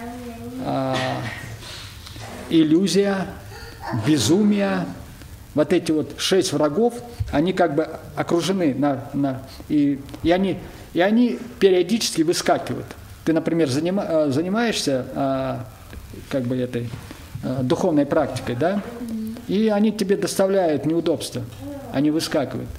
иллюзия, безумие. Вот эти вот 6 врагов, они как бы окружены и они периодически выскакивают. Ты, например, занимаешься как бы этой духовной практикой, да, и они тебе доставляют неудобства, они выскакивают.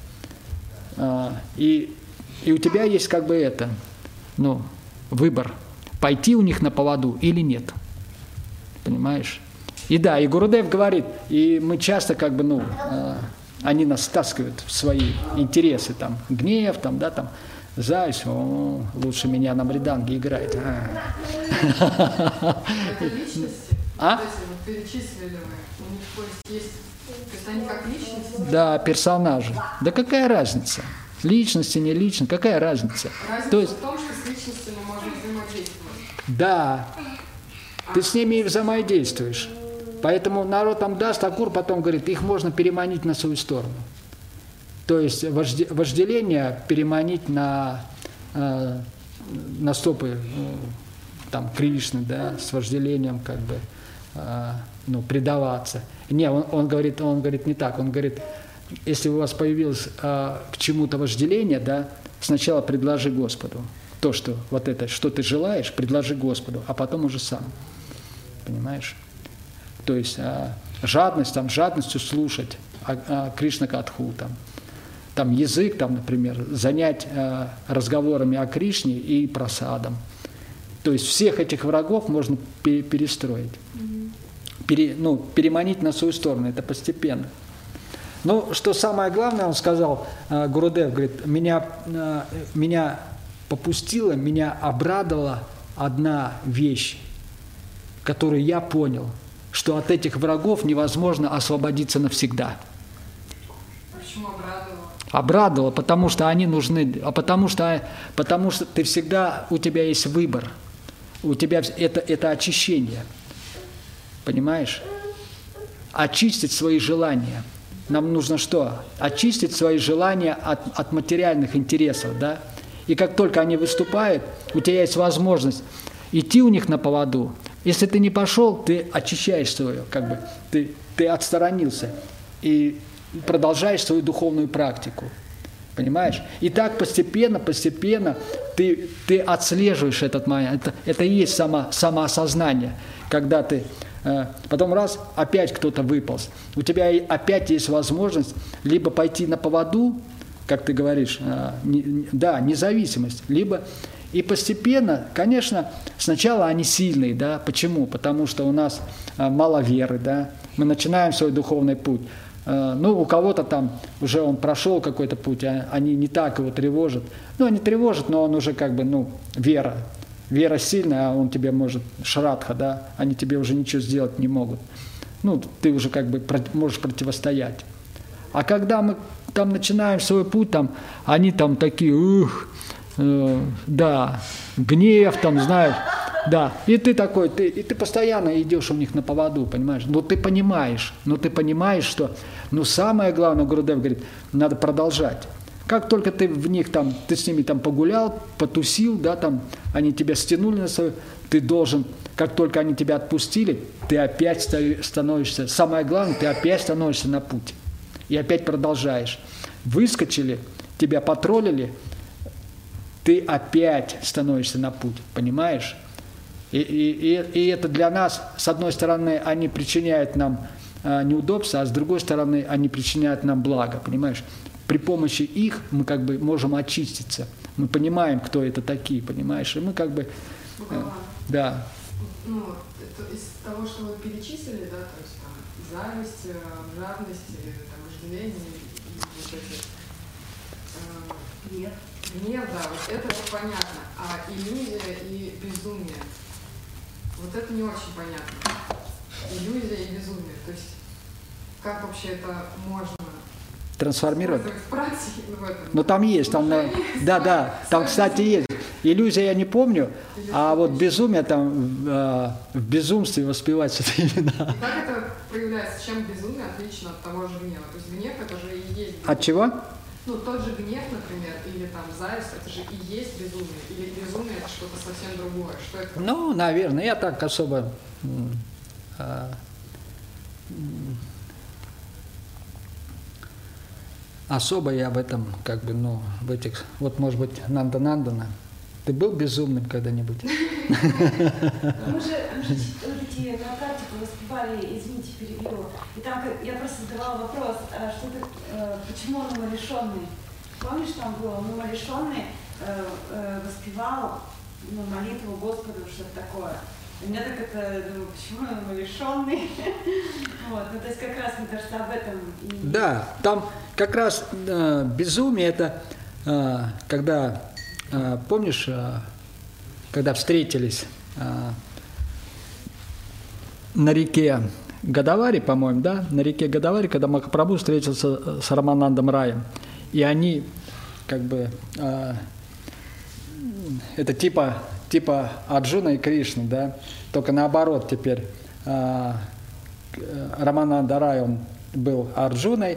И у тебя есть как бы выбор, пойти у них на поводу или нет. Понимаешь? И да, и Гурудев говорит, и мы часто как бы, они нас стаскивают в свои интересы, там, гнев, там, да, там, зависть, лучше меня на мриданге играет. Это личности? Вот эти вот перечислили вы, у них есть, то есть они как личности? Да, персонажи. Да какая разница? Личности, не личность, какая разница? Разница в том, что с личностями можно взаимодействовать. Да, ты с ними и взаимодействуешь. Поэтому народ Амдас Такур потом говорит, их можно переманить на свою сторону. То есть вожделение переманить на стопы там, Кришны, да, с вожделением как бы предаваться. Не, он говорит не так. Он говорит, если у вас появилось к чему-то вожделение, да, сначала предложи Господу. То, что вот это, что ты желаешь, предложи Господу, а потом уже сам. Понимаешь? То есть жадность, там, жадностью слушать Кришна Катху, там язык, там, например, занять разговорами о Кришне и прасадом. То есть всех этих врагов можно перестроить, переманить на свою сторону, это постепенно. Но что самое главное, он сказал, Гурудев, говорит, меня попустила, меня обрадовала одна вещь, которую я понял, что от этих врагов невозможно освободиться навсегда. Почему обрадовала? Обрадовала, потому что они нужны, потому что ты всегда, у тебя есть выбор, у тебя это очищение, понимаешь? Очистить свои желания. Нам нужно что? Очистить свои желания от материальных интересов, да? И как только они выступают, у тебя есть возможность идти у них на поводу. Если ты не пошел, ты очищаешь свое, как бы, ты отсторонился и продолжаешь свою духовную практику. Понимаешь? И так постепенно ты отслеживаешь этот момент. Это и есть самоосознание, когда ты потом раз, опять кто-то выполз. У тебя опять есть возможность либо пойти на поводу, как ты говоришь, независимость, либо и постепенно, конечно, сначала они сильные, да, почему? Потому что у нас мало веры, да, мы начинаем свой духовный путь. У кого-то там уже он прошел какой-то путь, они не так его тревожат. Они тревожат, но он уже как бы, вера. Вера сильная, а он тебе может, шрадха, да, они тебе уже ничего сделать не могут. Ты уже как бы можешь противостоять. А когда мы там начинаем свой путь, там, они там такие, гнев, там, знаешь, да, и ты такой, ты постоянно идешь у них на поводу, понимаешь, но ты понимаешь, что, самое главное, Гурудев говорит, надо продолжать. Как только ты в них там, ты с ними там погулял, потусил, да, там, они тебя стянули на свою, ты должен, как только они тебя отпустили, ты опять становишься, самое главное, ты опять становишься на путь. И опять продолжаешь. Выскочили, тебя потроллили, ты опять становишься на путь, понимаешь? И это для нас, с одной стороны, они причиняют нам неудобства, а с другой стороны они причиняют нам благо, понимаешь? При помощи их мы как бы можем очиститься. Мы понимаем, кто это такие, понимаешь? И мы как бы... да. Ну, это из того, что вы перечислили, да, то есть там зависть, жадность, там, вожделение и вот эти... Гнев, да, вот это понятно. А иллюзия и безумие, вот это не очень понятно. Иллюзия и безумие, то есть как вообще это можно трансформировать? В практике, в этом. Ну там есть, там, да, там, кстати, есть. Иллюзия я не помню, а вот безумие там в безумстве воспевать это именно. И как это проявляется? Чем безумие отлично от того же гнева? То есть гнев это же и есть безумие. От чего? Ну, тот же гнев, например, или там зависть, это же и есть безумие. Или безумие это что-то совсем другое. Что это? Ну, наверное, я так особо... Особо я в этом, как бы, ну, в этих... Вот, может быть, Нанда-Нандана. Ты был безумным когда-нибудь? Мы же эти на практику воспевали, извините, перебью. И там я просто задавала вопрос, почему он умалишенный? Помнишь, там было, он умалишенный воспевал молитву Господу, что-то такое. И меня так это, думаю, почему он умалишенный? Вот, ну то есть как раз, мне кажется, об этом. Да, там как раз безумие это, когда, помнишь, когда встретились на реке Гадавари, по-моему, да, на реке Гадавари, когда Махапрабху встретился с Раманандом Раем, и они как бы, это типа Арджуна и Кришны, да, только наоборот теперь. Рамананда Рай, он был Арджуной,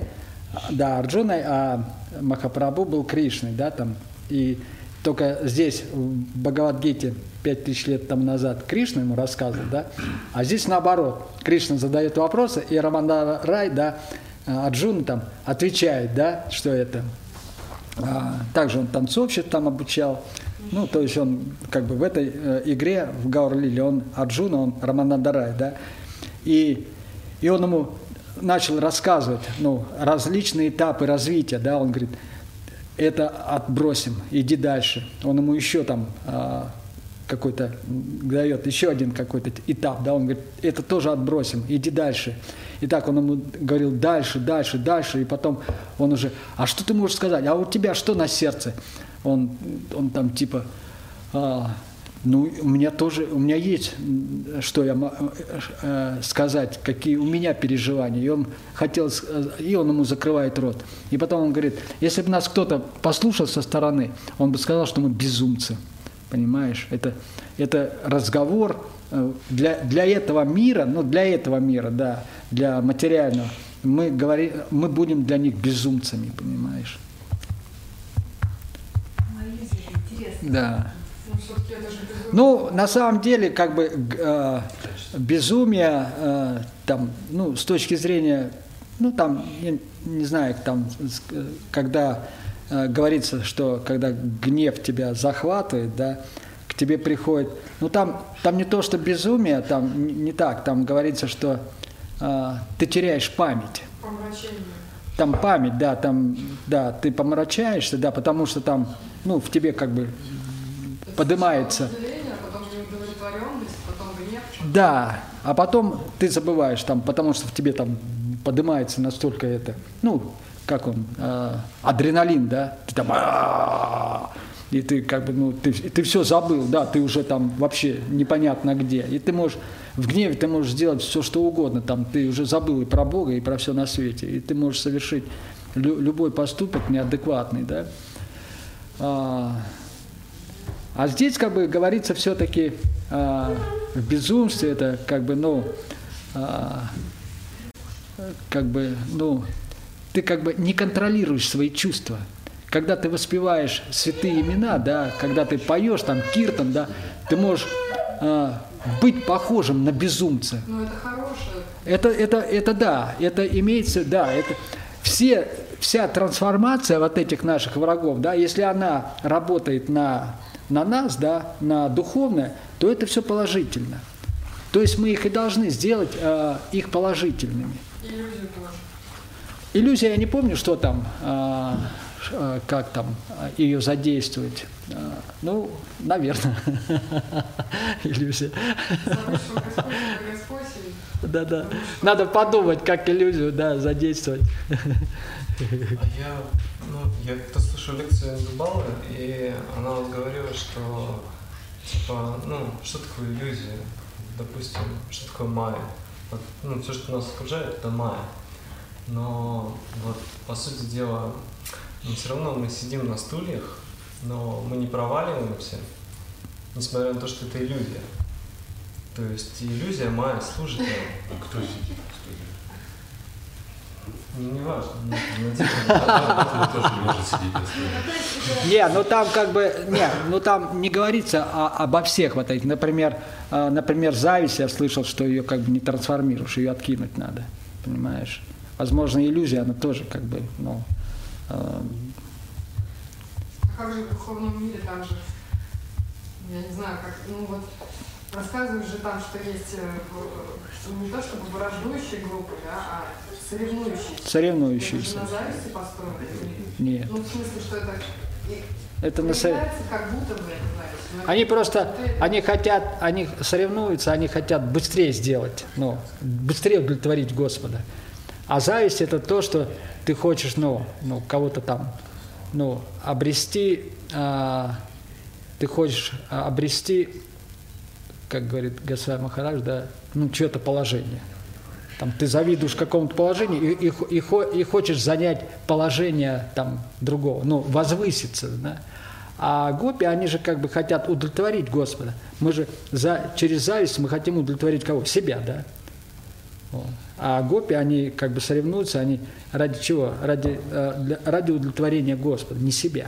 а Махапрабху был Кришной, да, там, и только здесь, в Бхагавад-гите, 5000 лет тому назад Кришна ему рассказывал, да, а здесь наоборот. Кришна задает вопросы, и Рамананда Рай, да, Арджуна там отвечает, да, что это. Также он танцовщик там обучал. Ну, то есть он как бы в этой игре, в Гаур-лиле, он Арджуна, он Рамананда Рай, да. И он ему начал рассказывать, ну, различные этапы развития, да, он говорит, это отбросим, иди дальше. Он ему еще там какой-то дает, еще один какой-то этап, да, он говорит, это тоже отбросим, иди дальше. И так он ему говорил дальше, и потом он уже, а что ты можешь сказать, а у тебя что на сердце? Он там типа, ну, у меня есть, что я сказать, какие у меня переживания. И он ему закрывает рот. И потом он говорит, если бы нас кто-то послушал со стороны, он бы сказал, что мы безумцы. Понимаешь? Это разговор для этого мира, да, для материального. Мы будем для них безумцами, понимаешь? Да. Ну, на самом деле, как бы безумие, там, ну, с точки зрения, ну, там, я не знаю, там, когда говорится, что когда гнев тебя захватывает, да, к тебе приходит, ну, там не то, что безумие, там не так, там говорится, что ты теряешь память. Помрачение. Там память, да, там, да, ты помрачаешься, да, потому что там, ну, в тебе как бы поднимается. Потом неудовлетворенность, потом гнев. Да, а потом ты забываешь там, потому что в тебе там поднимается настолько это, ну, как он, адреналин, да, ты там, и ты как бы, ну, ты все забыл, да, ты уже там вообще непонятно где, и ты можешь, в гневе ты можешь сделать все, что угодно, там, ты уже забыл и про Бога, и про все на свете, и ты можешь совершить любой поступок неадекватный, да. А здесь как бы говорится все-таки в безумстве, это как бы, ну, как бы, ну, ты как бы не контролируешь свои чувства. Когда ты воспеваешь святые имена, да, когда ты поешь там киртан, да, ты можешь быть похожим на безумца. Ну, это хорошее. Это да, это имеется, да, это вся трансформация вот этих наших врагов, да, если она работает на нас, да, на духовное, то это все положительно. То есть мы их и должны сделать их положительными. Иллюзию тоже. Иллюзия, я не помню, что там, как там ее задействовать. Ну, наверное, иллюзия. Забыть, что Господь и Да-да. Надо подумать, как иллюзию, да, задействовать. Я как-то слушал лекцию Дубалы, и она вот говорила, что типа, что такое иллюзия? Допустим, что такое майя? Вот, все, что нас окружает, это майя. Но вот по сути дела, все равно мы сидим на стульях, но мы не проваливаемся, несмотря на то, что это иллюзия. То есть иллюзия майя служит нам. А кто сидит в студии? Не важно. Тоже не может сидеть на студии. Не, ну там как бы, там не говорится обо всех вот этих. Например, зависть, я слышал, что ее как бы не трансформируешь, ее откинуть надо, понимаешь? Возможно, иллюзия, она тоже как бы, А как же в духовном мире, там же, я не знаю, как, рассказывают же там, что есть не то чтобы враждующие группы, да, а соревнующиеся. Соревнующиеся. Это же на зависти построено? Нет. В смысле, что Это как будто бы это зависть. Они просто, они соревнуются, они хотят быстрее сделать, быстрее удовлетворить Господа. А зависть это то, что ты хочешь, кого-то там, обрести, ты хочешь обрести, как говорит Госвами Махарадж, да, чье-то положение. Там ты завидуешь какому-то положению и хочешь занять положение там другого, возвыситься, да. А гопи, они же как бы хотят удовлетворить Господа. Мы же через зависть мы хотим удовлетворить кого? Себя, да. А гопи, они как бы соревнуются, они ради чего? Ради удовлетворения Господа, не себя.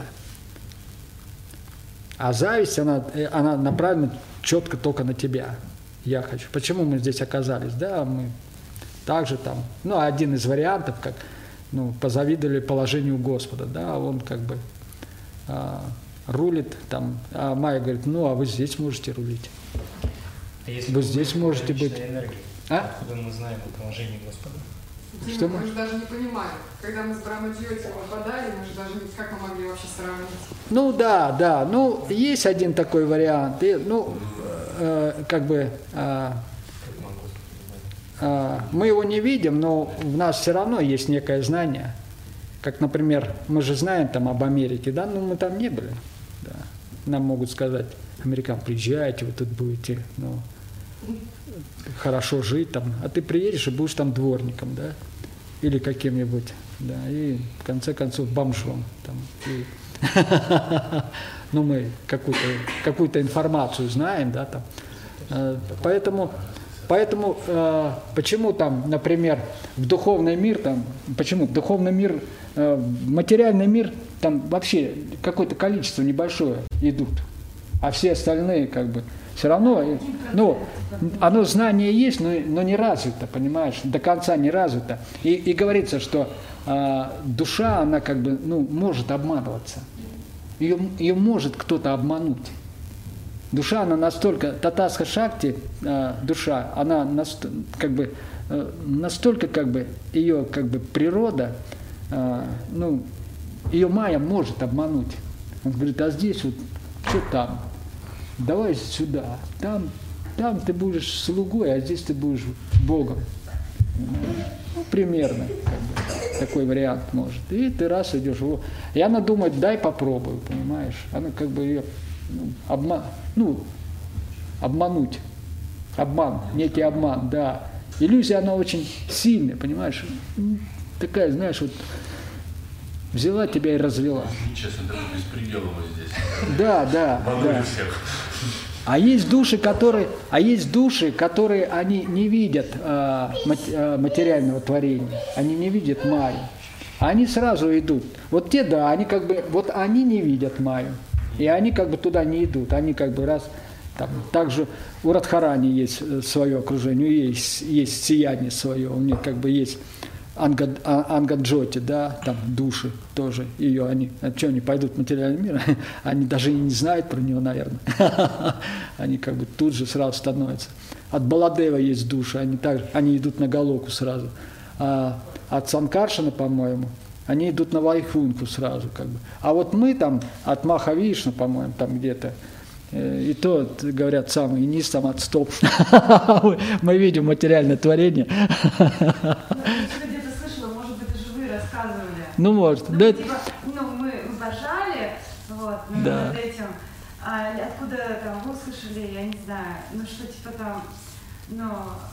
А зависть, она направлена четко только на тебя. Я хочу. Почему мы здесь оказались? Да, мы также там, один из вариантов, как, позавидовали положению Господа, да, он как бы рулит там, а Майя говорит, а вы здесь можете рулить. А если вы здесь можете быть. Энергии, откуда мы знаем о положении Господа? Что мы же даже не понимаем. Когда мы с Брамаджьоти попадали, мы же даже как мы могли вообще сравнить? Да. Есть один такой вариант. И, мы его не видим, но в нас все равно есть некое знание. Как, например, мы же знаем там об Америке, да, мы там не были. Да. Нам могут сказать, американцы, приезжайте, вы тут будете, хорошо жить там, а ты приедешь и будешь там дворником, да, или каким-нибудь, да, и в конце концов бомжом там. Мы какую-то информацию знаем, да, там. Поэтому почему там, например, в духовный мир, материальный мир, там вообще какое-то количество небольшое идут, а все остальные как бы все равно, оно знание есть, но не развито, понимаешь, до конца не развито. И говорится, что душа, она как бы, может обманываться. Ее может кто-то обмануть. Душа, она настолько, татасха шакти, душа, она настолько как бы ее как бы природа, ее майя может обмануть. Он говорит, а здесь вот, что там? Давай сюда. Там ты будешь слугой, а здесь ты будешь Богом. Примерно как бы, такой вариант может. И ты раз идешь. И она думает, дай попробую, понимаешь? Она как бы ее обмануть. Обман, некий обман, да. Иллюзия, она очень сильная, понимаешь? Такая, знаешь, вот взяла тебя и развела. Честно, такой беспредел его здесь. Да. Всех. А есть души, которые они не видят материального творения, они не видят майю. Они сразу идут. Вот те, да, они как бы, вот они не видят майю, и они как бы туда не идут. Они как бы раз, там, также у Радхарани есть свое окружение, у нее есть сияние свое, у них как бы есть Ангаджоти, да, там души тоже ее, они пойдут в материальный мир, они даже и не знают про нее, наверное. Они как бы тут же сразу становятся. От Баладева есть души, они идут на Галоку сразу. от Санкаршана, по-моему, они идут на Вайкунтху сразу, как бы. А вот мы там от Махавишну, по-моему, там где-то, и то, говорят, самый низ, там от стоп. Мы видим материальное творение. Ну, я где-то слышала, может быть, даже вы рассказывали. Ну, может. Ну, Да, типа, мы пожали, вот, Да. над этим, а откуда там вы услышали, я не знаю, ну, что типа там, ну,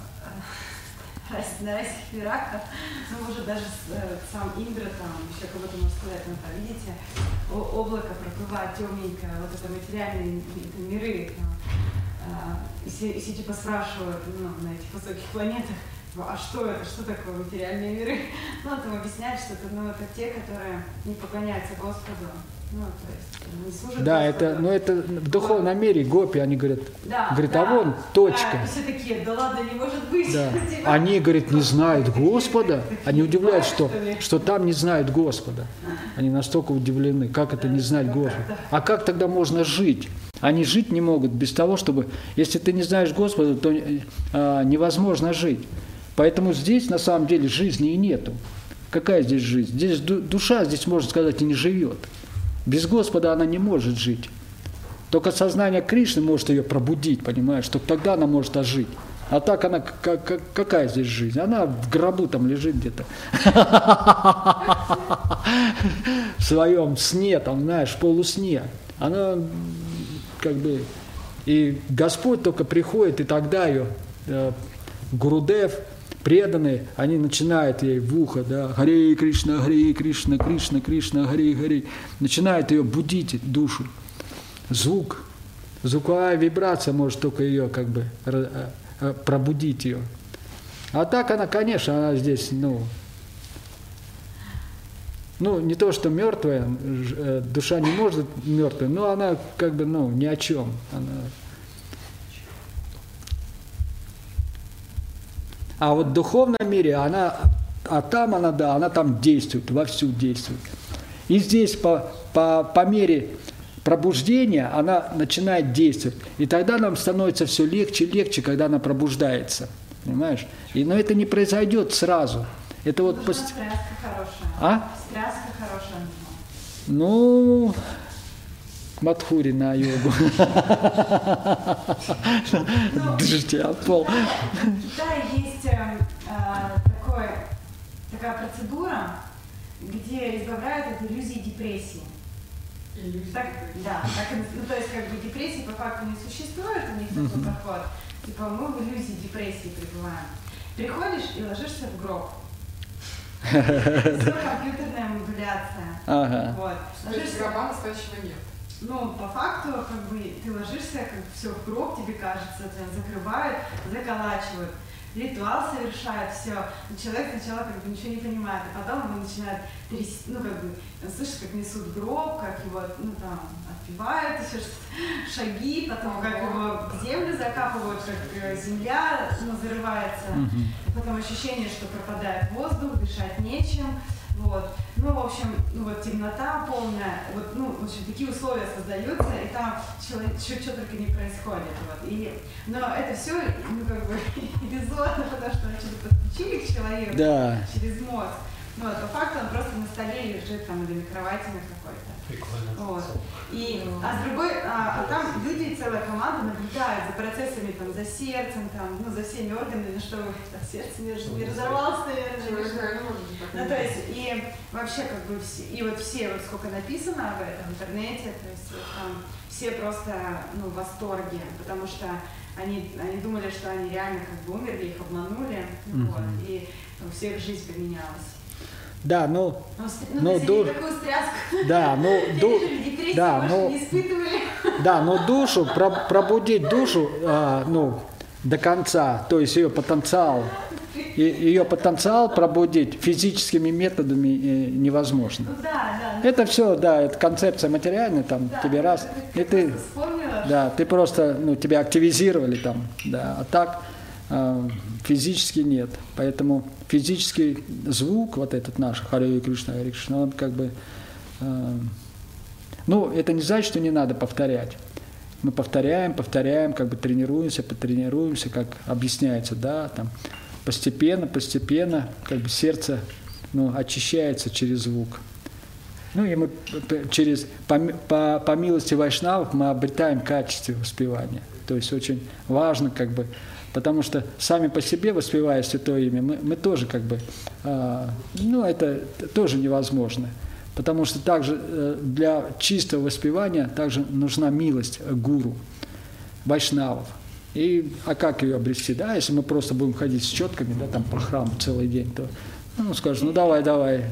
на райских мирах, ну, может, даже сам Индра там, еще кого-то можно сказать, ну, там, видите, облако проплывает темненькое, вот это материальные миры, там, и все типа спрашивают, ну, на этих высоких планетах, а что это, что такое материальные миры? Ну, там объясняют, что это, ну, это те, которые не поклоняются Господу. Ну, то есть, не служат да, Господу. это, ну, это в духовном мире гопи, они говорят, Да, говорит, да, а вон точка. Да, и все такие, да ладно, не может быть. Да. Типа, Они, говорит, не знают Господа. Они удивляются, что ли? что там не знают Господа. Они настолько удивлены, как это не знать Господа. А как тогда можно жить? Они жить не могут без того, чтобы... Если ты не знаешь Господа, то невозможно жить. Поэтому здесь, на самом деле, жизни и нету. Какая здесь жизнь? Здесь душа, здесь, можно сказать, и не живет. Без Господа она не может жить. Только сознание Кришны может ее пробудить, понимаешь, только тогда она может ожить. А так она, какая здесь жизнь? Она в гробу там лежит где-то. В своем сне, там, знаешь, в полусне. Она как бы... И Господь только приходит, и тогда ее Гурудев, преданные, они начинают ей в ухо, да, Харе Кришна, Кришна, Кришна, Харе, Харе. Начинают ее будить, душу. Звук, звуковая вибрация может только ее как бы пробудить ее. А так она, конечно, она здесь, ну, не то, что мертвая, душа не может мертвая, но она как бы, ну, ни о чем. А вот в духовном мире она там действует, вовсю действует. И здесь по мере пробуждения она начинает действовать. И тогда нам становится все легче и легче, когда она пробуждается. Понимаешь? Но это не произойдет сразу. Это вот стряска хорошая. А? Стряска хорошая нужна. Ну, к Мадхури на йогу. Держите, а пол. В Китае есть такая процедура, где избавляют от иллюзий депрессии. Так, да, ну, то есть как бы депрессии по факту не существует, у них такой подход. Типа мы в иллюзии депрессии пребываем. Приходишь и ложишься в гроб. Все компьютерная модуляция. Ага. Вот. То есть гроба настоящего нет. Ну, по факту, как бы, ты ложишься, как все в гроб, тебе кажется, тебя закрывают, заколачивают. Ритуал совершает, все. Человек сначала как бы ничего не понимает, а потом его начинает трясти, ну как бы, слышишь, как несут гроб, как его, ну там, отпевают еще шаги, потом как его в землю закапывают, как земля, ну, зарывается. Потом ощущение, что пропадает воздух, дышать нечем. Вот. Ну, в общем, ну вот темнота полная, вот, ну, в общем, такие условия создаются, и там что только не происходит. Вот. Но это все, ну, как бы, иллюзорно, потому что что-то подключили к человеку через мозг. Ну, вот, по факту он просто на столе лежит там или на кровати на какой-то. Прикольно. Вот. А там люди, целая команда наблюдают за процессами, там, за сердцем, там, ну, за всеми органами, чтобы сердце не разорвалось, наверное. Ну, то есть, и вообще, как бы, все, вот сколько написано об этом в интернете, то есть, вот, там, все просто, ну, в восторге, потому что они думали, что они реально, как бы, умерли, их обманули, вот, и у всех жизнь поменялась. Да, такую стряску. Да, не испытывали. Да, но душу, пробудить душу, ну, до конца, то есть ее потенциал пробудить физическими методами невозможно. Ну, да. Это все, да, это концепция материальная, там, да, тебе раз, и ты, да, ты просто, ну, тебя активизировали там, да, а так физически нет. Поэтому физический звук, вот этот наш, Харе Кришна, он как бы, ну, это не значит, что не надо повторять. Мы повторяем, как бы тренируемся, как объясняется, да, там, постепенно как бы сердце очищается через звук. Ну и мы по милости вайшнавов мы обретаем качество воспевания. То есть очень важно как бы, потому что сами по себе, воспевая Святое Имя, мы тоже как бы, это тоже невозможно. Потому что также для чистого воспевания также нужна милость гуру, вайшнавов. А как ее обрести? Да, если мы просто будем ходить с четками, да, там по храму целый день, то скажут, давай,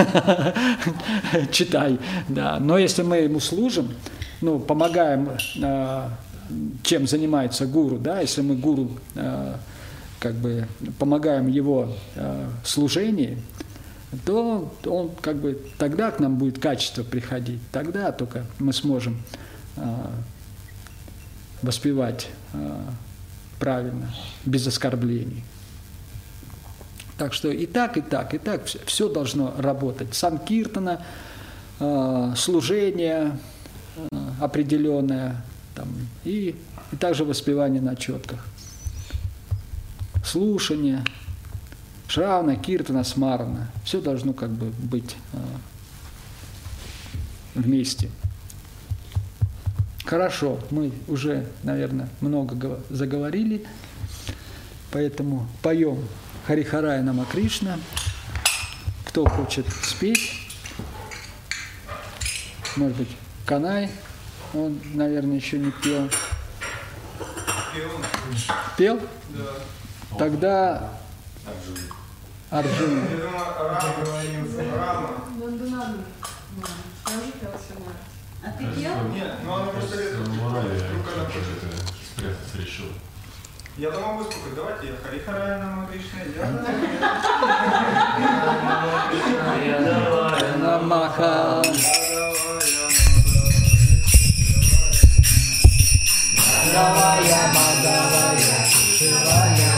читай. Да. Но если мы ему служим, помогаем, чем занимается гуру, да, если мы гуру как бы помогаем его служении, то он как бы тогда к нам будет качество приходить, тогда только мы сможем воспевать правильно, без оскорблений. Так что и так все должно работать. Санкиртана, служение определенное, и также воспевание на четках. Слушание, шравна, киртана, смарана. Все должно как бы быть вместе. Хорошо, мы уже, наверное, много заговорили, поэтому поем Харихарая Нама Кришна. Кто хочет спеть? Может быть, Канай, он, наверное, еще не пел. Пел? Да. Тогда Арджуна. Я думаю, Рама. Скажи, пел сегодня. А ты пел? Нет, она просто редко. Вдруг она хочет. Спрятаться решил. Я могу сказать, давайте я Харихарая Нама Кришна, я Намаха. Давая Мадавая Шивая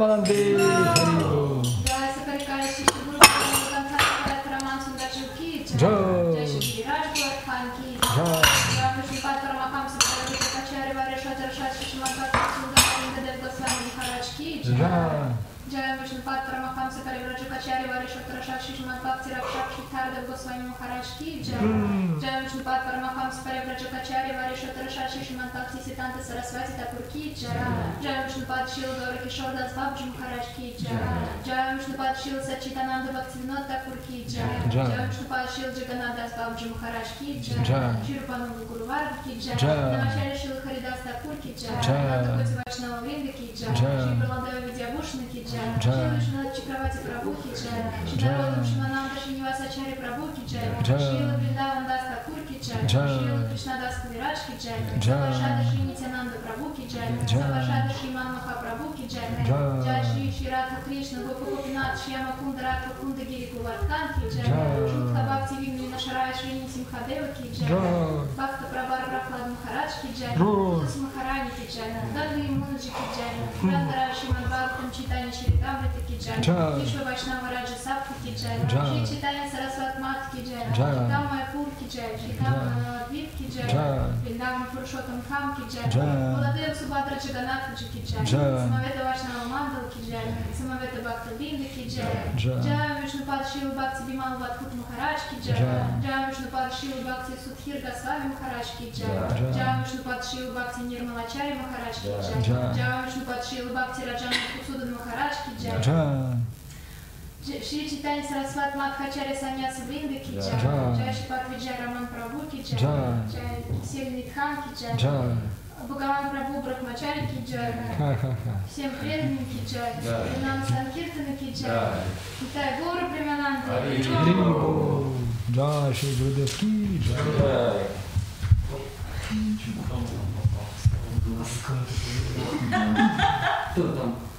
Nityanande, Haribol. Jai Sakarikaya Shishti Guru Granthara Paraman Sundar Ki Jai. Jai Shri Raj Gopal Ki Jai. Jai Vishnu Pad Paramaham Sakarikaya Kachari Vareshwar Rashad Shishman Pad Sundar Dev Goswami Maharaj Ki Jai. Jai Vishnu Pad Paramaham Sakarikaya Kachari Vareshwar Rashad Shishman Pad Rakshak Shithar Dev Goswami Maharaj Ki Jai. Jai Vishnu Pad Paramaham Sakarikaya Kachari Vareshwar Rashad Shishman Pad Siddhanta Saraswati Thakur Ki Jai. Jai Vishnu Pad Shil Gaura Kishore Das Babaji Maharaj Ki Jai. Jai Vishnu Pad Shil Sachidananda Bhaktivinoda Thakur Ki Jai. Jai Vishnu Pad Shil Jagannath Das Babaji Maharaj Ki Jai. Shri Rupananda Guru Varga Ki Jai. Namacharya Shil Haridas Thakur Ki Jai. Nandavati Vaishnava Vrinda Ki Jai. Shri Praladeva Vidyabhushana Ki Jai. Shri Vishnunath Chakravati Prabhu Ki Jai. Shri Narodam Shivananda Srinivasacharya Prabhu Ki Jai. Shri Vrindavan Das Thakur Ki Jai. Shri Krishna Das Kaviraj Ki Jai. Savashada Shri Nityananda Prabhu Ki Jai. Savashada Shri Man Mahaprabhu Ki Jai. Jai Shri Shri Radha Krishna Gopa Gopinath Shyama Kunda Radha Kunda Giri Govardhan Ki Jai. Shukta Bhakti Vimni Nasharaya Shri Simhadeva Ki Jai. Bhakta Prabhara Prahlad Maharaj Ki Jai. Tulsi Maharani Ki Jai. Gandhi Munaji Ki Jai. Grandhara Shrimad Bhagavatam Chaitanya Charitamrita Ki Jai. Vishwa Vaishnava Raja Sapta Ki Jai. Shri Chaitanya Saraswat Mat Ki Jai. Shri Mayapur Ki Jai. Shri Navadvip Ki Jai. Vrindavan Purushottam Kham Ki Jai. Baladev Subhadra Jagannath Ji Ki Jai. Samaveta Vaishnava Mandal Ki Jai. Samaveta Bhakta Vrinda Ki Jai. Jai Vishnupad Shri Bhakti Bimal Vadhut Maharaj Ki Jai. Jai Vishnupad Shri Bhakti Sudhir Goswami Maharaj Ki Jai. Jai Vishnupad Shri Bhakti Nirmalacharya Maharaj Ki Jai. Jai Vishnupad Shri Bhakti Rajana Kusudan Maharaj Ki Jai. Shri Chaitanya Saraswat Madhacharya Sannyasa Vrinda Ki Jai. Jai Shri Padvijay Raman Prabhu Ki Jai. Jai Сельный Кхан Ki Jai. Бхагаван Прабhu Брахмачари Ki Jai. Всем преданным Ki Jai. Нам Санкиртана Ki Jai. Нитай Гора Примананда. Jai Shri Gurudev Ki Jai. Кто там?